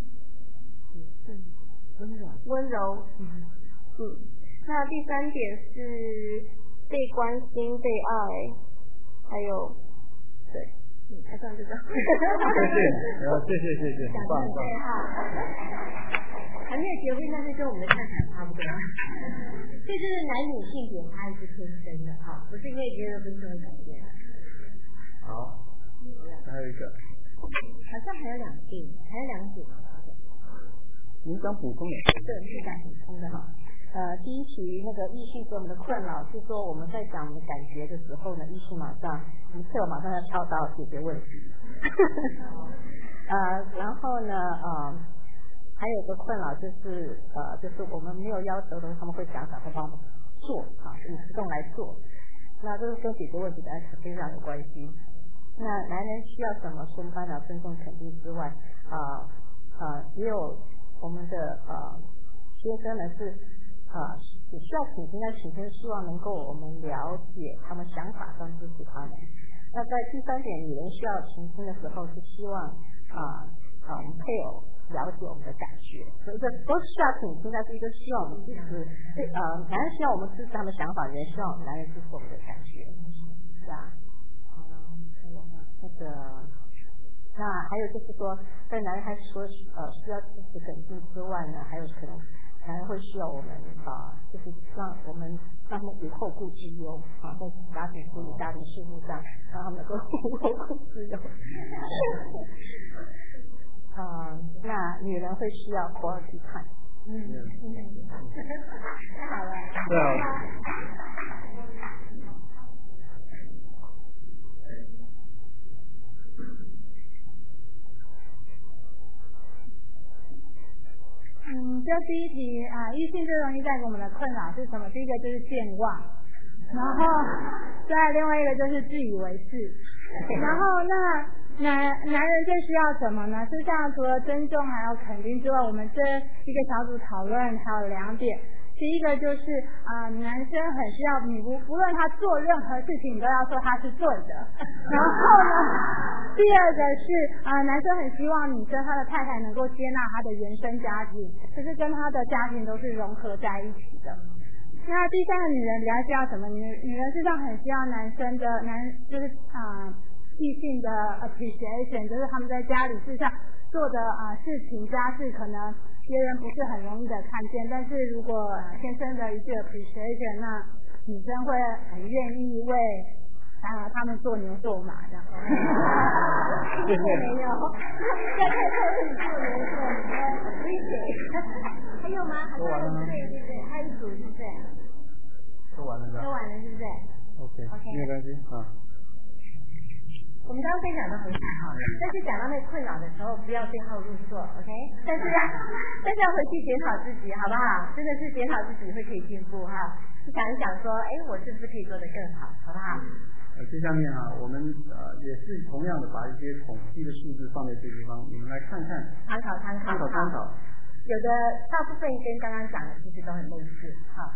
温柔。 温柔。嗯。嗯。那第三点是被关心、被爱，还有对，嗯，还算这个。谢谢，然后谢谢谢谢，很棒很棒。 对哈。还没有结婚，但是跟我们的看法差不多。这就是男女性别差异是天生的哈，不是因为别人不是会改变。 好，还有一个。 好像还有两组，还有两组。 您想补充的？ 对，是想补充的哈。呃，第一题那个意识给我们的困扰是说我们在讲我们感觉的时候呢，意识马上，我们配偶马上要跳到解决问题。呃，然后呢，呃。还有个困扰就是呃，就是我们没有要求的，他们会想想会帮我们做啊，以行动来做。那这是跟解决问题的安全非常有关系。那男人需要什么？除了班长尊重肯定之外，啊、呃、啊、呃，也有我们的呃先生呢是啊、呃，也需要倾听，但倾听希望能够我们了解他们想法上支持他们。那在第三点，女人需要倾听的时候是希望啊啊、呃、我们配偶了解我们的感觉，所以这都需要倾听，但是一个需要我们支持，呃，男人需要我们支持他们想法，女人需要男人支持我们的感觉，是吧？嗯，那个，那还有就是说，在男人还说呃需要支持肯定之外呢，还有可能呃男人会需要我们啊，就是让我们让他们无后顾之忧啊，在家庭处理家庭事务上，让他们能够无后顾之忧。啊，那女人会需要 quality time。嗯嗯，太好了。 对啊。 嗯，这第一题啊，异性最容易带给我们的困扰是什么？第一个就是健忘，然后再另外一个就是自以为是，然后那男男人最需要什么呢？事实上除了尊重还有肯定之外，我们这一个小组讨论还有两点。第一个就是啊、呃，男生很需要你不不论他做任何事情，你都要说他是对的。然后呢，第二个是啊、呃，男生很希望你跟他的太太能够接纳他的原生家庭，就是跟他的家庭都是融合在一起的。那第三个女人比较需要什么？女女人事实上很需要男生的男就是啊、呃、异性的 appreciation， 就是他们在家里事实上做的啊、呃、事情家事可能别人不是很容易的看见，但是如果先生的一句 appreciation， 那女生会很愿意为啊他们做牛做马的。没有，在太太为你做牛做马 appreciate。还有吗？还有对对对，还有一组是不是？ 说完了是吧？ 说完了是不是 ？OK， 没有关系啊。 我们刚刚分享的很好，但是讲到那个困扰的时候，不要对号入座 ，OK？ 但是但是要回去检讨自己，好不好？真的是检讨自己会可以进步哈。想一想说，哎，我是不是可以做得更好，好不好？ 呃，这下面啊，我们呃也是同样的把一些统计的数字放在这个地方，你们来看看， 参考参考， 参考参考。 有的大部分跟刚刚讲的其实都很类似，哈。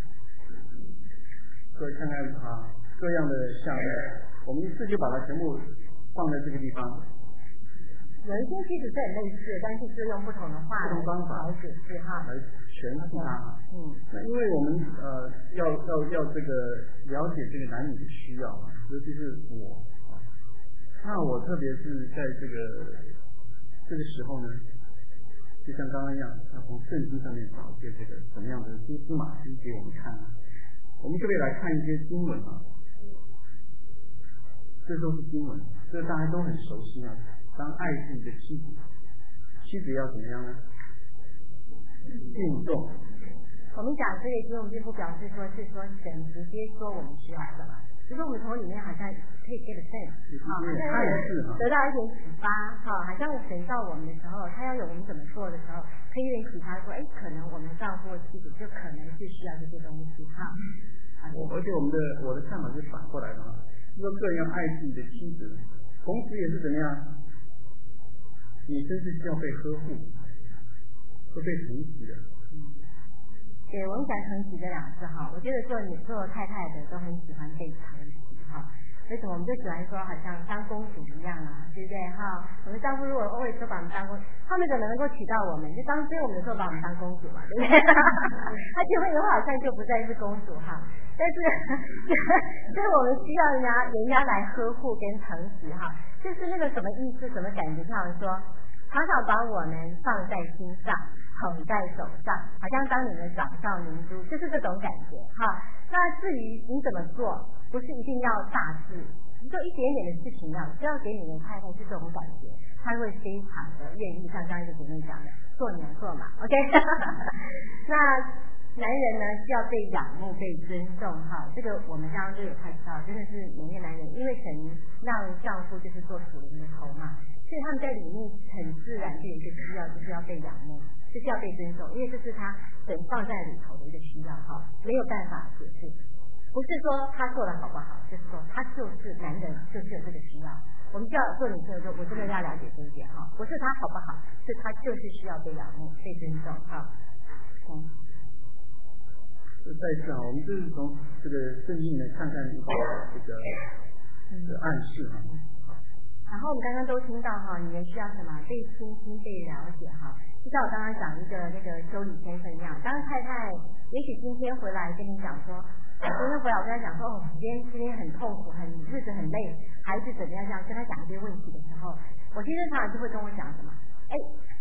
各位看看啊，各样的项目。我们一次就把它全部放在这个地方。 有一些其实是很类似，但是是用不同的话不同方法来解释哈， 来诠释它。嗯，那因为我们呃要要要这个了解这个男女的需要，尤其是我，那我特别是在这个这个时候呢，就像刚刚一样，要从圣经上面找一些这个什么样的蛛丝马迹给我们看。我们这边来看一些经文啊。这都是经文，这大家都很熟悉啊。当爱自己的妻子，妻子要怎么样呢？敬重。 我们讲这个经文，并不表示说是说神直接说我们需要什么，只是我们从里面好像可以 get a sense， 好，好像得到一点启发，好，好像神到我们的时候，他要有我们怎么做的时候，可以有点启发说，哎，可能我们丈夫或妻子就可能是需要这些东西，哈。 而且我们的我的看法是反过来的啊。说个人要爱自己的妻子，同时也是怎么样？女生是需要被呵护，会被疼惜的。 对，我很喜欢疼惜这两个字哈。我觉得做女做太太的都很喜欢被疼惜哈。为什么？我们就喜欢说好像当公主一样啊，对不对哈？我们丈夫如果偶尔都把我们当公主，他们怎么能够娶到我们？就当追我们的时候把我们当公主嘛，对不对？他结婚以后好像就不再是公主哈。但是，就是我们需要人家人家来呵护跟疼惜哈，就是那个什么意思，什么感觉？像说，常常把我们放在心上，捧在手上，好像当你的掌上明珠，就是这种感觉哈。那至于你怎么做，不是一定要大事，就一点点的事情要，只要给你的太太是这种感觉，她会非常的愿意，像刚才一个姐妹讲的，做牛做马 ，OK 。那男人呢需要被仰慕、被尊重哈，这个我们刚刚就有看到，真的是每一个男人，因为神让丈夫就是做属灵的头嘛，所以他们在里面很自然就有一个需要，就是要被仰慕，就是要被尊重，因为这是他神放在里头的一个需要哈，没有办法解释，不是说他做的好不好，就是说他就是男人就是有这个需要。我们就要做女生的时候，我真的要了解这一点哈，不是他好不好，是他就是需要被仰慕、被尊重哈。嗯。 再次啊，我们就是从这个圣经里面看看一个这个这个暗示哈。 然后我们刚刚都听到哈，女人需要什么？被倾听、被了解哈。就像我刚刚讲一个那个修理先生一样，当太太也许今天回来跟你讲说，我今天回来我跟他讲说，哦，今天今天很痛苦，很日子很累，孩子怎么样这样，跟他讲一些问题的时候，我先生常常就会跟我讲什么？哎，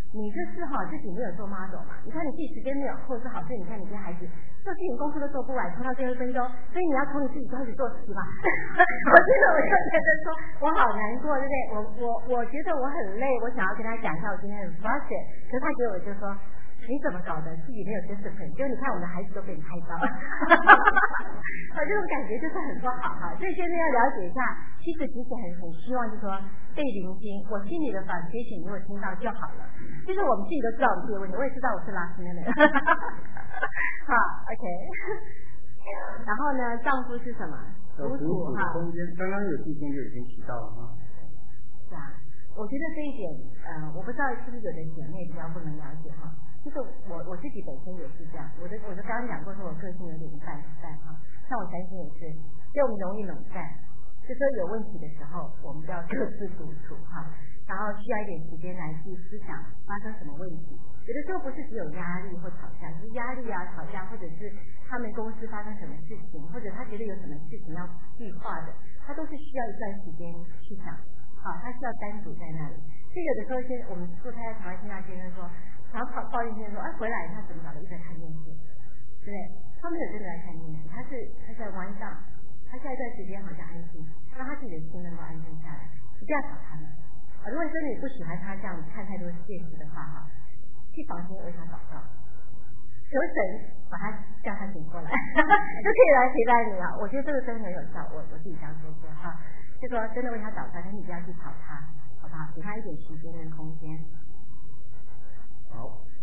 你就是哈自己没有做 model 嘛，你看你自己时间没有控制好，所以你看你这孩子做事情功课都做不完，拖到最后一分钟，所以你要从你自己开始做起嘛。我真的我就觉得说我好难过，对不对？我我我觉得我很累，我想要跟他讲一下我今天很 frustrated， 可是他给我就说你怎么搞的？自己没有 discipline， 就你看我们的孩子都被你拍到了，我这种感觉就是很不好哈。所以现在要了解一下，其实其实很很希望就是说被聆听，我心里的反推醒如果听到就好了。其实我们自己都知道我们自己的问题，我也知道我是 last minute。好 ，OK。然后呢，丈夫是什么？ 独处哈。空间，刚刚有弟兄就已经提到了哈。 是啊，我觉得这一点，呃，我不知道是不是有的姐妹比较不能了解哈。就是我我自己本身也是这样，我的我就刚刚讲过说我个性有点淡淡哈，像我三星也是，就我们容易冷战，就说有问题的时候，我们都要各自独处哈，然后需要一点时间来去思想发生什么问题。有的时候不是只有压力或吵架，就是压力啊、吵架，或者是他们公司发生什么事情，或者他觉得有什么事情要计划的，他都是需要一段时间去想，好，他需要单独在那里。所以有的时候，先我们坐在台湾听到先生说。然后抱抱怨先生说，哎，回来他怎么搞的？一直在看电视，对不对？他没有真的在看电视，他是他在玩上，他下一段时间好像安静，让他自己的心能够安静下来。你不要吵他们。啊，如果真的你不喜欢他这样看太多电视的话，哈，去房间为他祷告，求神把他叫他醒过来，就可以来陪伴你了。我觉得这个真的很有效，我我自己这样说过哈，就说真的为他祷告，但你不要去吵他，好不好？给他一点时间跟空间。 好，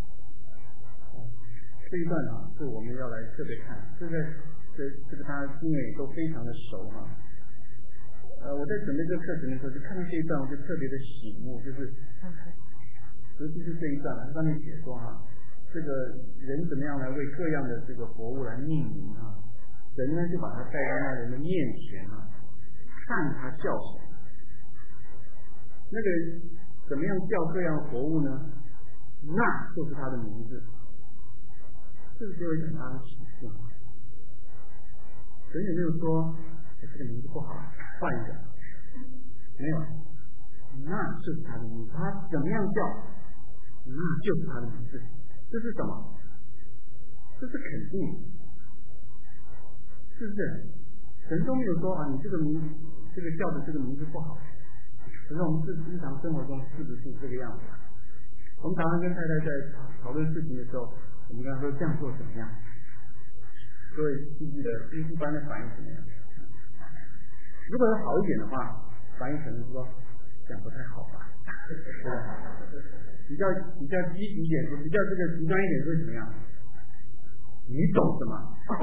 这一段啊，是我们要来特别看，这个这这个大家经验都非常的熟哈。呃，我在准备这个课程的时候，就看到这一段，我就特别的醒目，就是，尤其是这一段，它上面写说哈，这个人怎么样来为各样的这个活物来命名哈，人呢就把它带到那人的面前啊，看他叫什么，那个怎么样叫各样活物呢？那就是他的名字，这个就会讲他的启示。神有没有说这个名字不好，换一个？没有，那就是他的名字。他怎么样叫，那就是他的名字。这是什么？这是肯定，是不是？神都没有说啊，你这个名字，这个叫的这个名字不好。可是我们日常生活中是不是这个样子？我们常常跟太太在讨论事情的时候，我们跟她说这样做怎么样？各位记记得一般的反应怎么样？如果是好一点的话，反应可能说这样不太好吧，对吧？比较比较积极一点，比较这个极端一点会怎么样？你懂什么？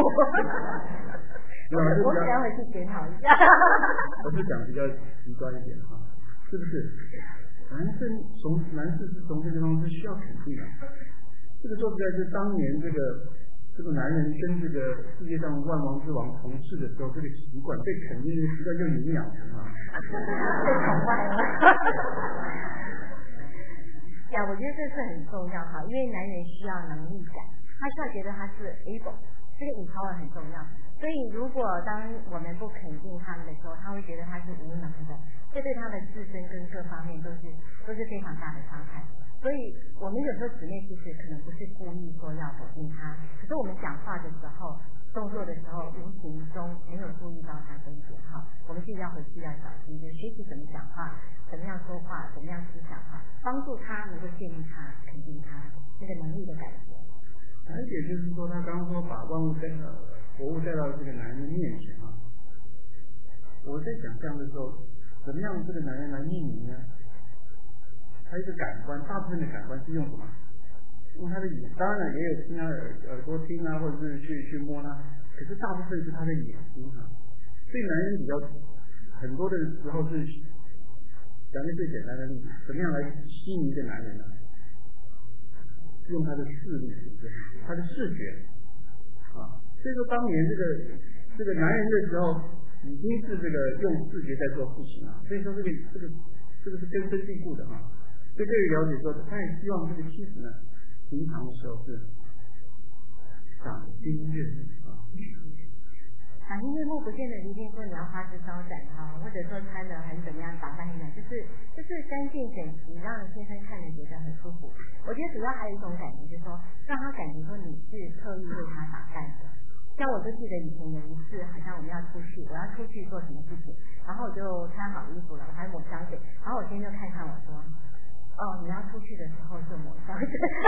我我待会去检讨一下。 我是讲比较极端一点哈，是不是？男生从男士是从这个东西需要肯定的，这个说实在是当年这个这个男人跟这个世界上万王之王同事的时候，这个习惯被肯定的习惯就已经养成了。 被宠坏了。呀，我觉得这是很重要哈，因为男人需要能力感，他需要觉得他是 able， 这个 empower 很重要。所以如果当我们不肯定他们的时候，他会觉得他是无能的，这对他的自身跟各方面都是都是非常大的伤害。所以我们有时候姊妹其实可能不是故意说要否定他，可是我们讲话的时候、动作的时候，无形中没有注意到他这一点哈。我们自己要回去要小心，就是学习怎么讲话，怎么样说话，怎么样思想哈，帮助他能够建立他、肯定他那个能力的感觉。 而且就是说，他刚刚说把万物带到活物带到这个男人的面前啊，我在想这样的时候，怎么样这个男人来命名呢？他一个感官，大部分的感官是用什么？用他的眼，当然也有听他耳耳朵听啊，或者是去去摸他，可是大部分是他的眼睛啊。所以男人比较很多的时候是，讲个最简单的例子，怎么样来吸引一个男人呢？用他的视力，对不对？他的视觉啊。所以说当年这个这个男人的时候，已经是这个用视觉在做事情了。所以说这个这个这个是根深蒂固的啊。所以这个了解说，他也希望这个妻子呢，平常的时候是赏心悦目啊。 赏心悦目不见得一定说你要花枝招展哈，或者说穿的很怎么样，打扮很怎么样，就是就是干净整齐，让先生看着觉得很舒服。我觉得主要还有一种感觉，就是说让他感觉说你是特意为他打扮的。像我就记得以前有一次，好像我们要出去，我要出去做什么事情，然后我就穿好衣服了，我还抹香水，然后我先生就看看我说，哦，你要出去的时候就抹香水，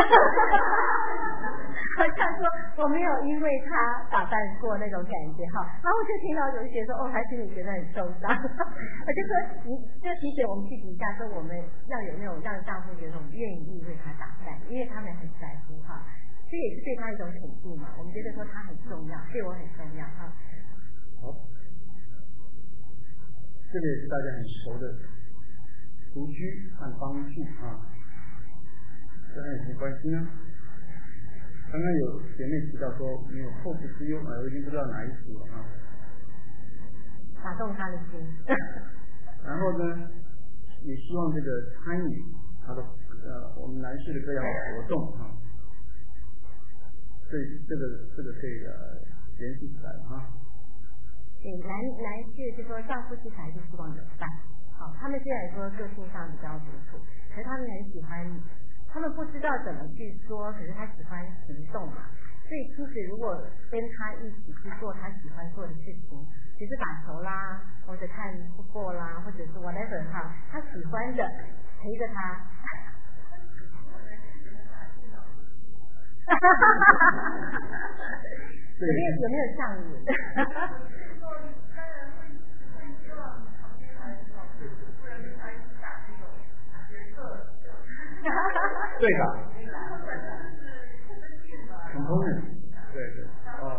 好像说我没有因为他打扮过那种感觉哈，然后我就听到有一些说，哦，还是你觉得很受伤，我就说你就提醒我们自己一下，说我们要有那种让丈夫觉得我们愿意为他打扮，因为他们很在乎哈。这也是对他一种肯定嘛，我们觉得说他很重要，对我很重要哈。 好，这个也是大家很熟的独居和帮助啊，这和有什么关系呢？刚刚有姐妹提到说没有后顾之忧啊，我已经不知道哪一组了啊。 打动他的心。 然后呢，也希望这个参与他的呃我们男士的各样的活动啊。所以这个这个可以呃联系起来了哈。 对，男男士就说丈夫其实还是希望有伴，好，他们虽然说个性上比较独处，可是他们很喜欢，他们不知道怎么去说，可是他喜欢行动嘛。所以其实如果跟他一起去做他喜欢做的事情，只是打球啦，或者看ฟุ波啦，或者是 whatever 哈，他喜欢的陪着他。哈哈哈哈哈！有没有有没有上瘾？ 对的 ，component， 对对，哦。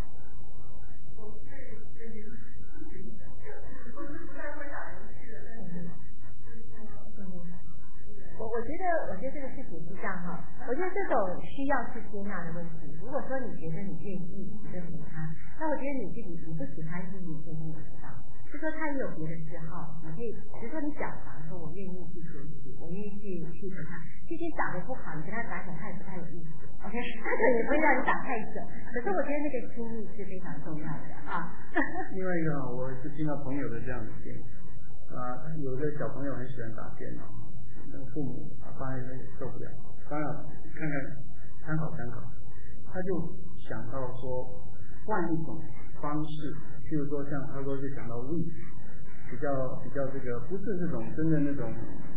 我我觉得，我觉得这个事情是这样哈。我觉得这种需要去接纳的问题，如果说你觉得你愿意去跟随他，那我觉得你自己你不喜欢是你先生也知道，就说他也有别的嗜好，你可以，比如说你表达说我愿意去学习，我愿意去去和他，其实打得不好，你跟他打起来他也不太有意思 ，OK， 他可能也不会让你打太久，可是我觉得那个亲密是非常重要的啊。 另外一个，我是听到朋友的这样的建议啊，有的小朋友很喜欢打电脑。父母啊，发现他也受不了，当然看看参考参考，他就想到说换一种方式，譬如说像他说就想到 we 比较比较这个不是这种真的那种，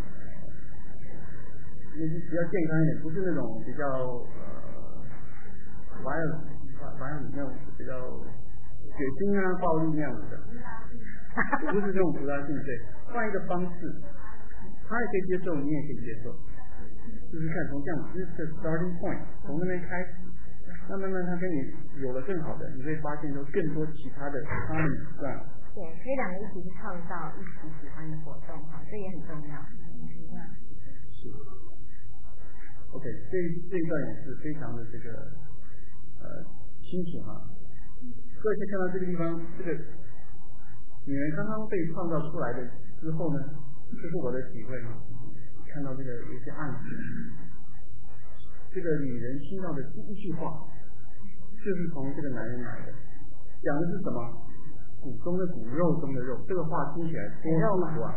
那是比较健康一点，不是那种比较呃 violent violent 那种比较血腥啊暴力那样子的，不是这种复杂性，对，换一个方式。他也可以接受，你也可以接受，就是看从这样子的 starting point， 从那边开始，那慢慢他跟你有了更好的，你会发现有更多其他的他们这样。 对，可以两个一起去创造一起喜欢的活动哈，这也很重要。 是。OK， 这这一段也是非常的这个呃清楚啊。各位可以看到这个地方，这个女人刚刚被创造出来的之后呢？这是我的体会啊，看到这个有些暗示，这个女人听到的第一句话，就是从这个男人来的，讲的是什么？骨中的骨，肉中的肉，这个话听起来多舒服啊！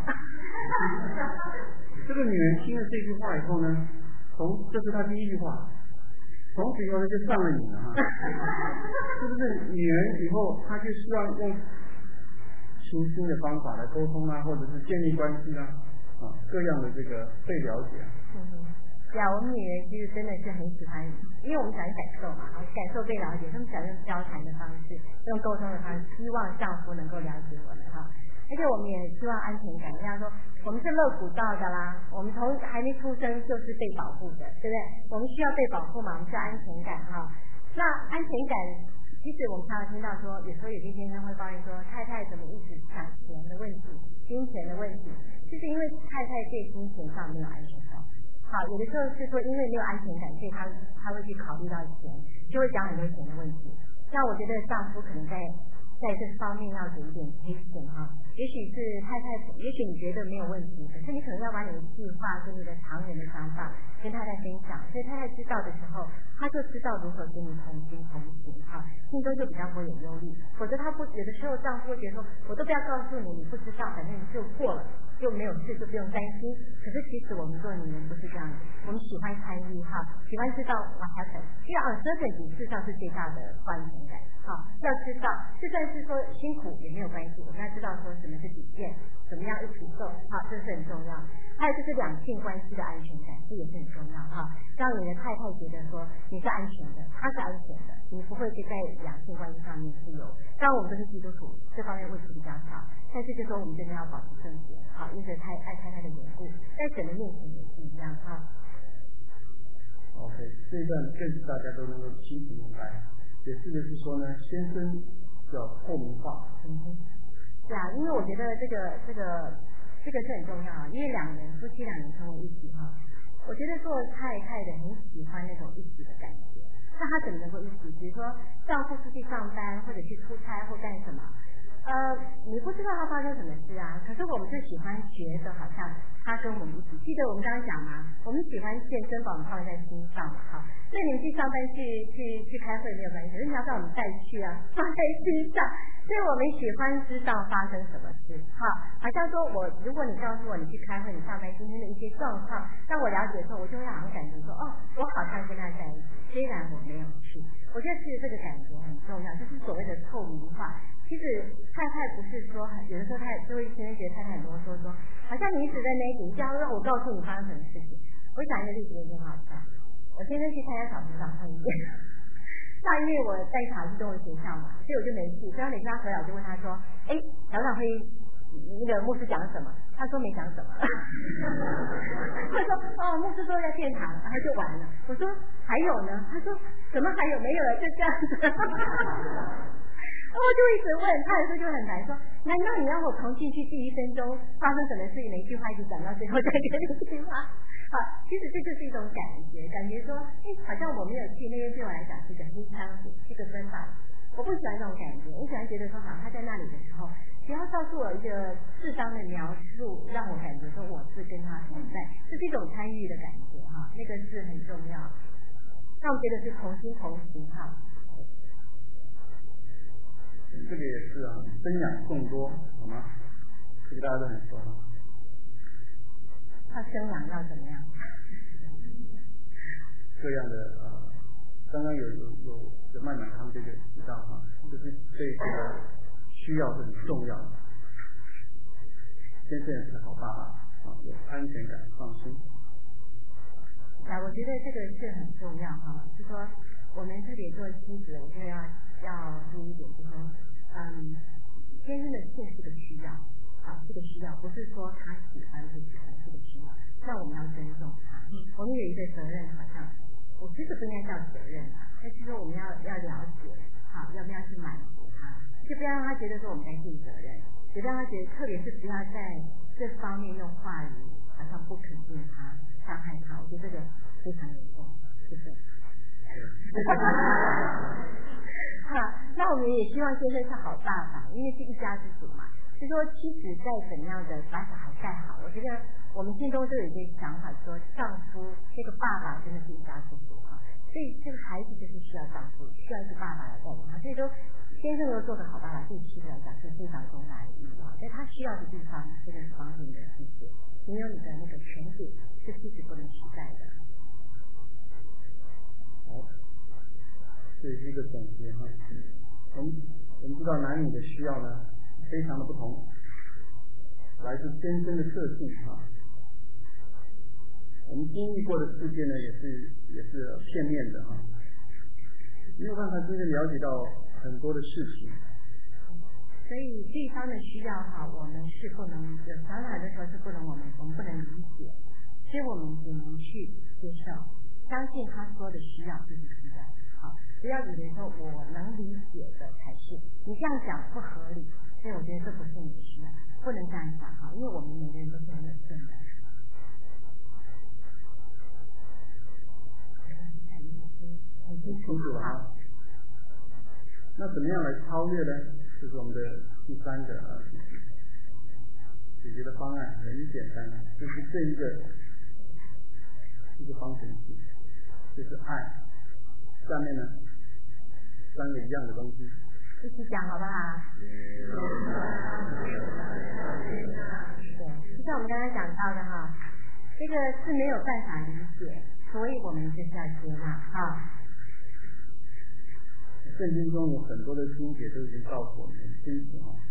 这个女人听了这句话以后呢，从这是她第一句话，从此以后她就上了瘾了哈，是不是？女人以后她就希望用清新的方法来沟通啊，或者是建立关系啊，啊，各样的这个被了解。 嗯哼，对啊，我们女人其实真的是很喜欢，因为我们喜欢感受嘛，感受被了解，他们想用交谈的方式，用沟通的方式，希望丈夫能够了解我们哈。而且我们也希望安全感，人家说我们是乐谷道的啦，我们从还没出生就是被保护的，对不对？我们需要被保护嘛，我们需要安全感哈。那安全感。其实我们常常听到说，有时候有些先生会抱怨说，太太怎么一直抢钱的问题、金钱的问题，就是因为太太对金钱上没有安全感。好，有的时候是说因为没有安全感，所以他他会去考虑到钱，就会讲很多钱的问题。那我觉得丈夫可能在在这方面要有一点提醒哈。也许是太太，也许你觉得没有问题，可是你可能要把你的计划跟你的长远的想法跟太太分享，所以太太知道的时候，她就知道如何跟你同心同行哈，心中就比较不会有忧虑。否则她不，有的时候丈夫会觉得说，我都不要告诉你，你不知道，反正就过了，就没有事，就不用担心。可是其实我们做女人不是这样的，我们喜欢参与哈，喜欢知道我还很，因为 uncertainty 事实上是最大的不安全感。好，要知道，就算是说辛苦也没有关系，我们要知道说什么是底线，怎么样一起走，好，这是很重要。还有就是两性关系的安全感，这也是很重要哈。让你的太太觉得说你是安全的，她是安全的，你不会在两性关系上面是有。当然我们都是基督徒，这方面问题比较少，但是就说我们真的要保持圣洁，好，因着太爱太太的缘故，在神的面前也是一样哈。 OK， 这一段更是大家都能够清楚明白。解释的是说呢，先生要透明化。 嗯哼，对啊，因为我觉得这个这个这个是很重要啊，因为两人夫妻两人成为一体哈，我觉得做太太的很喜欢那种一体的感觉。那他怎么能够一起？比如说丈夫出去上班，或者去出差或干什么，呃，你不知道他发生什么事啊，可是我们就喜欢觉得好像他跟我们一起。记得我们刚刚讲吗？我们喜欢健身把我们放在心上嘛，好，那你们去上班去去去开会没有关系，可是你要让我们带去啊，放在心上。所以我们喜欢知道发生什么事，哈，好像说我如果你告诉我你去开会，你上班今天的一些状况，让我了解的时候，我就会好像感觉说，哦，我好像跟他在一起，虽然我没有去。我觉得其实这个感觉很重要，就是所谓的透明化。其实太太不是说，有的时候太就会先生觉得太太很啰嗦，说好像你一直在那里，你就要让我告诉你发生什么事情。我讲一个例子给你好笑，我先生去参加小组长会议。那因为我在茶是中文学校嘛，所以我就没去。所以每次他回来，我就问他说：“哎，小长会那个牧师讲什么？”他说没讲什么。他说：“哦，牧师说要建堂，他就完了。”我说：“还有呢？”他说：“什么还有？没有了，就这样子。”我就一直问，他有时候就很难说，难道你让我从进去第一分钟发生什么事情，每句话一直讲到最后再跟你句话？好，其实这就是一种感觉，感觉说，哎，好像我没有去那边，对我来讲是一个黑箱子，是一个分法。我不喜欢这种感觉，我喜欢觉得说，好，他在那里的时候，只要告诉我一个适当的描述，让我感觉说我是跟他同在，这是一种参与的感觉哈，那个是很重要，让我觉得是同心同行哈。 这个也是啊，生养众多，好吗？这个大家都很熟。 他生养要怎么样？ 各样的啊，刚刚有有有有麦满康这个提到哈，就是对这个需要是很重要的。先生也是好爸爸啊，有安全感，放心。 啊，我觉得这个是很重要哈，就说我们这里做妻子，我觉得要要注意一点，就是说，嗯，先生的性是个需要。啊，这个需要不是说他喜欢就喜欢这个需要，那我们要尊重他。我们有一个责任，好像我其实不应该叫责任啊，但是说我们要要了解，好，要不要去满足他，就不要让他觉得说我们该尽责任，也不要让他觉得，特别是不要在这方面用话语好像不肯定他，伤害他，我觉得这个非常严重，是不是？好，那我们也希望先生是好爸爸，因为是一家之主嘛。就说妻子再怎么样的把小孩带好，我觉得我们心中都有一个想法，说丈夫这个爸爸真的是一家之主啊，所以这个孩子就是需要丈夫，需要一个爸爸来带领他。所以说先生要做个好爸爸，对妻子来讲是非常重大的意义啊。在他需要的地方，真的是帮助你的妻子，没有你的那个权柄，是妻子不能取代的。 好，这是一个总结哈。我们我们知道男女的需要呢，非常的不同，来自天生的特性哈。我们经历过的世界呢，也是也是片面的哈，没有办法真正了解到很多的事情。 所以对方的需要哈，我们是不能有想法的时候是不能我们我们不能理解，所以我们只能去接受，相信他说的需要就是需要。好，不要以为说我能理解的才是，你这样讲不合理。所以我觉得这不是你的需要，不能这样讲哈，因为我们每个人都是很有罪的。 很清楚了啊。那怎么样来超越呢？ 这是我们的第三个啊解决的方案，很简单，就是这一个这个方程式，就是爱。下面呢，三个一样的东西， 一起讲好不好？对，就像我们刚刚讲到的哈，这个是没有办法理解，所以我们就是要接纳哈。 圣经中有很多的经节都已经告诉我们清楚哈，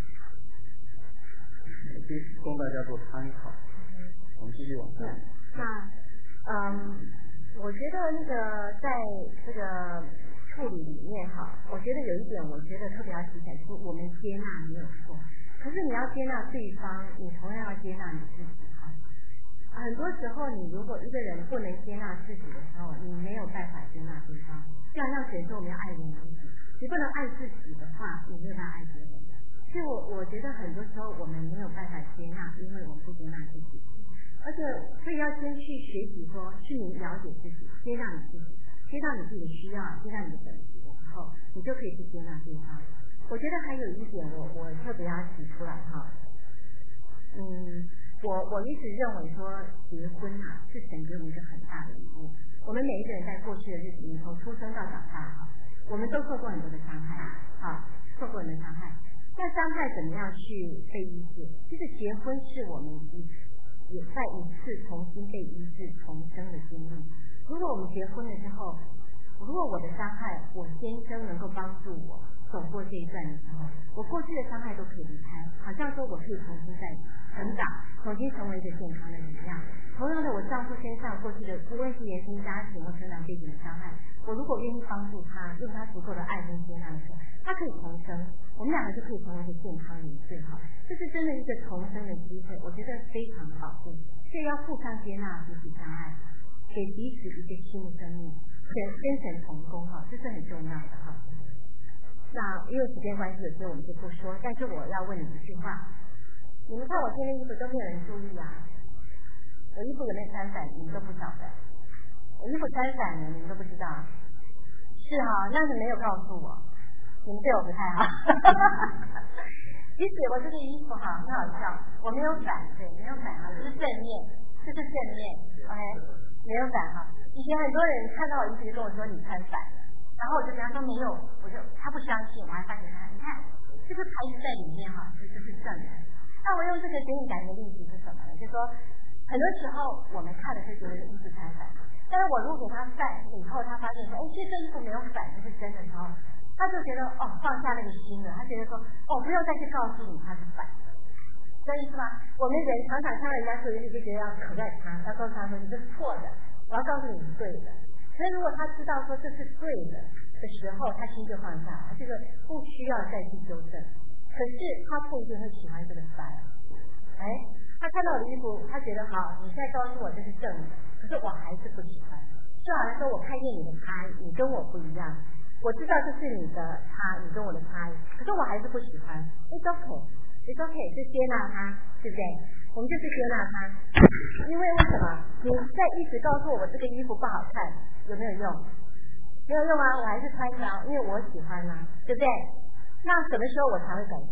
供大家做参考。我们继续往下。 那嗯，我觉得那个在这个处理里面哈，我觉得有一点，我觉得特别要提醒，就是我们接纳没有错，可是你要接纳对方，你同样要接纳你自己哈。很多时候，你如果一个人不能接纳自己的时候，你没有办法接纳对方。就好像谁说我们要爱人如己，你不能爱自己的话，你没有办法爱别人。所以我我觉得很多时候我们没有办法接纳，因为我们不接纳自己。而且所以要先去学习说，是你了解自己，接纳你自己，接纳你自己的需要，接纳你的本质的时候，你就可以去接纳对方。我觉得还有一点我我特别要提出来哈，嗯，我我一直认为说结婚啊是神给我们一个很大的礼物。我们每一个人在过去的日子里，从出生到长大哈，我们都受过很多的伤害啊，受过很多伤害。那伤害怎么样去被医治？其实结婚是我们一也在一次重新被医治重生的经历。如果我们结婚了之后，如果我的伤害，我先生能够帮助我走过这一段的时候，我过去的伤害都可以离开，好像说我可以重新再成长，重新成为一个健康的人一样。同样的，我丈夫身上过去的无论是原生家庭或成长背景的伤害，我如果愿意帮助他，用他足够的爱跟接纳的时候，他可以重生，我们两个就可以成为一个健康人最好。这是真的一个重生的机会，我觉得非常宝贵。所以要互相接纳，彼此相爱，给彼此一个新的生命，跟跟神同工哈，这是很重要的哈。那因为时间关系，所以我们就不说。但是我要问你一句话，你们看我今天衣服都没有人注意啊，我衣服有没有穿反，你们都不晓得。我衣服穿反了，你们都不知道。是哈，那是没有告诉我，你们对我不太好。其实我这个衣服哈很好笑，我没有反，对，没有反哈，这是正面，这是正面 ，OK， 没有反哈。以前很多人看到我衣服就跟我说你穿反了，然后我就跟他说没有，我就他不相信，我还发给他，你看这个牌子在里面哈，这就是正的。那我用这个给你讲一个例子是什么呢？就是说很多时候我们看的是觉得衣服穿反，但是我如果给他反以后，他发现说，哎，其实这衣服没有反，这是真的时候，他就觉得哦放下那个心了，他觉得说哦不用再去告诉你他是反的，这意思吗？我们人常常看到人家说一句就觉得要可在他，要告诉他说你是错的，我要告诉你是对的。所以如果他知道说这是对的的时候，他心就放下，他这个不需要再去纠正。可是他不一定会喜欢这个反，哎，他看到我的衣服，他觉得好，你现在告诉我这是正的，可是我还是不喜欢。就好像说我看见你的差异，你跟我不一样，我知道这是你的差，你跟我的差异，可是我还是不喜欢。It's okay, it's okay， 就接纳他，对不对？我们就是接纳他，因为为什么？你在一直告诉我我这个衣服不好看，有没有用？没有用啊，我还是穿着，因为我喜欢啊，对不对？那什么时候我才会改变？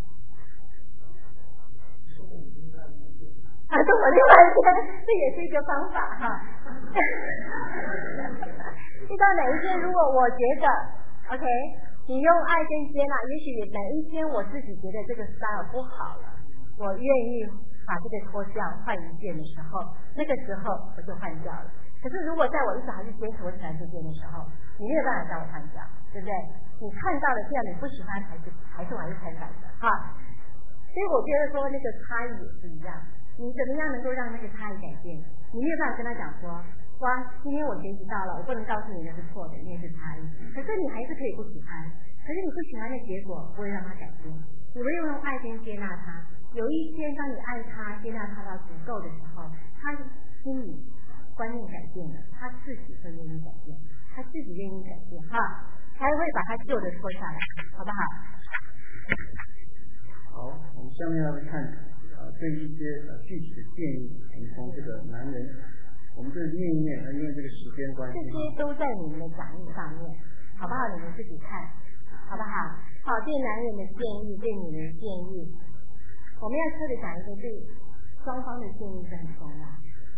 还是我另外一天，这也是一个方法哈。遇到哪一天，如果我觉得 OK， 你用爱跟接纳，也许哪一天我自己觉得这个 style 不好了，我愿意把这个脱掉换一件的时候，那个时候我就换掉了。可是如果在我一直还是坚持我喜欢这件的时候，你没有办法让我换掉，对不对？你看到了这样你不喜欢，还是还是我还是穿反的哈。所以我觉得说那个差异也是一样，你怎么样能够让那个差异改变？你没有办法跟他讲说，哇，今天我学习到了，我不能告诉你那是错的，那是差异。可是你还是可以不喜欢，可是你不喜欢的结果不会让他改变，你会用爱跟接纳他。有一天当你爱他接纳他到足够的时候，他心里观念改变了，他自己会愿意改变，他自己愿意改变哈，才会把他旧的脱下来，好不好？ 好，我们下面要看啊、呃、对一些呃具体的建议，我们从这个男人，我们这念一念，因为这个时间关系， 这些都在你们的讲义上面，好不好？你们自己看，好好不好？好，对男人的建议，对女人的建议，我们要说的讲一个对双方的建议是很重要。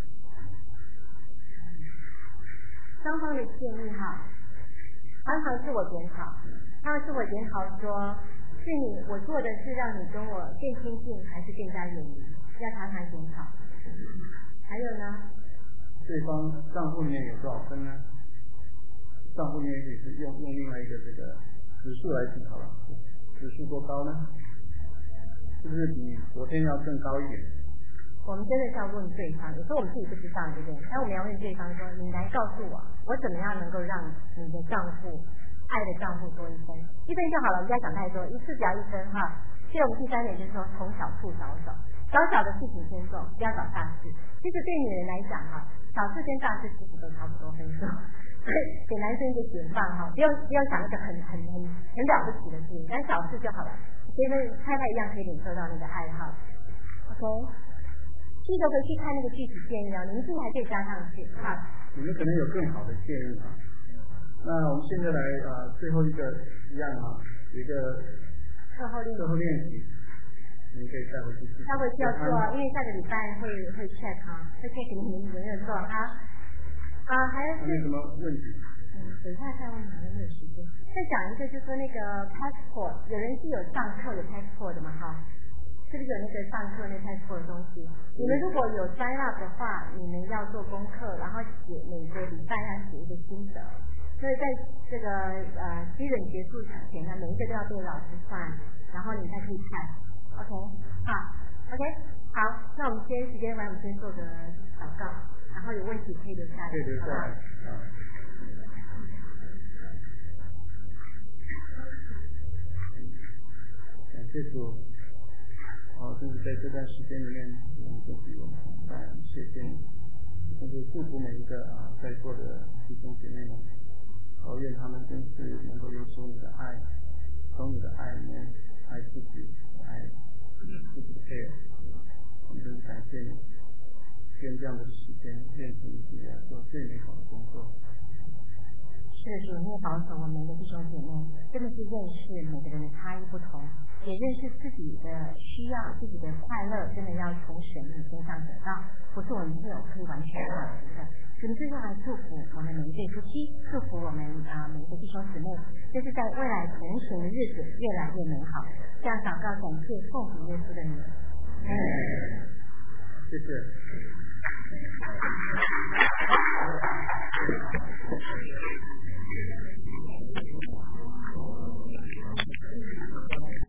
双方的建议哈，常常自我检讨，他们自我检讨说，是你我做的是让你跟我更亲近，还是更加远离？要常常检讨。还有呢？ 对方账户里面有多少分呢？账户里面也是用用另外一个这个指数来比好了，指数多高呢？是不是比昨天要更高一点？ 我们真的是要问对方，有时候我们自己不知道，对不对？但我们要问对方说，你来告诉我，我怎么样能够让你的账户、爱的账户多一分？一分就好了，不要想太多，一次只要一分哈。所以我们第三点就是说，从小处着手，小小的事情先做，不要找大事。其实对女人来讲哈，小事跟大事其实都差不多分数，所以给男生一个解放哈，不要不要想那个很很很很了不起的事情，但小事就好了。所以呢，太太一样可以领受到那个爱好。OK， 记得回去看那个具体建议啊，名字还可以加上去哈。 你们可能有更好的建议啊。那我们现在来啊、呃，最后一个一样啊，有一个课后练课后练习。你可以带回去。 带回去要做，因为下个礼拜会会 check 哈，会 check 你们有没有做哈。啊，还有是。 有什么问题？ 嗯，等一下再问你们有没有时间。再讲一个，就是说那个 passport， 有人是有上课有 passport 的嘛哈？是不是有那个上课那 passport 的东西？你们如果有 sign up 的话，你们要做功课，然后写每个礼拜要写一个心得。所以在这个呃基本结束前呢，每一个都要被老师算，然后你才可以看。OK， 好 ，OK， 好，那我们今天时间完，我们先做个祷告，然后有问题可以留下来， 可以留下来。啊。感谢主，哦，就是在这段时间里面，我们自己来谢谢你，甚至祝福每一个啊在座的弟兄姐妹们，哦，愿他们真是能够有出你的爱，从你的爱里面爱自己，爱。自己的配偶，我们真的感谢你，用这样的时间练习自己来做最美好的工作。 是主，你也保守我们的弟兄姐妹，真的是认识每个人的差异不同，也认识自己的需要，自己的快乐，真的要从神你身上得到，不是我们配偶可以完全满足的。我们最后来祝福我们每一对夫妻，祝福我们啊、呃、每一个弟兄姊妹，就是在未来同行的日子越来越美好。这样祷告，感谢奉主耶稣的名。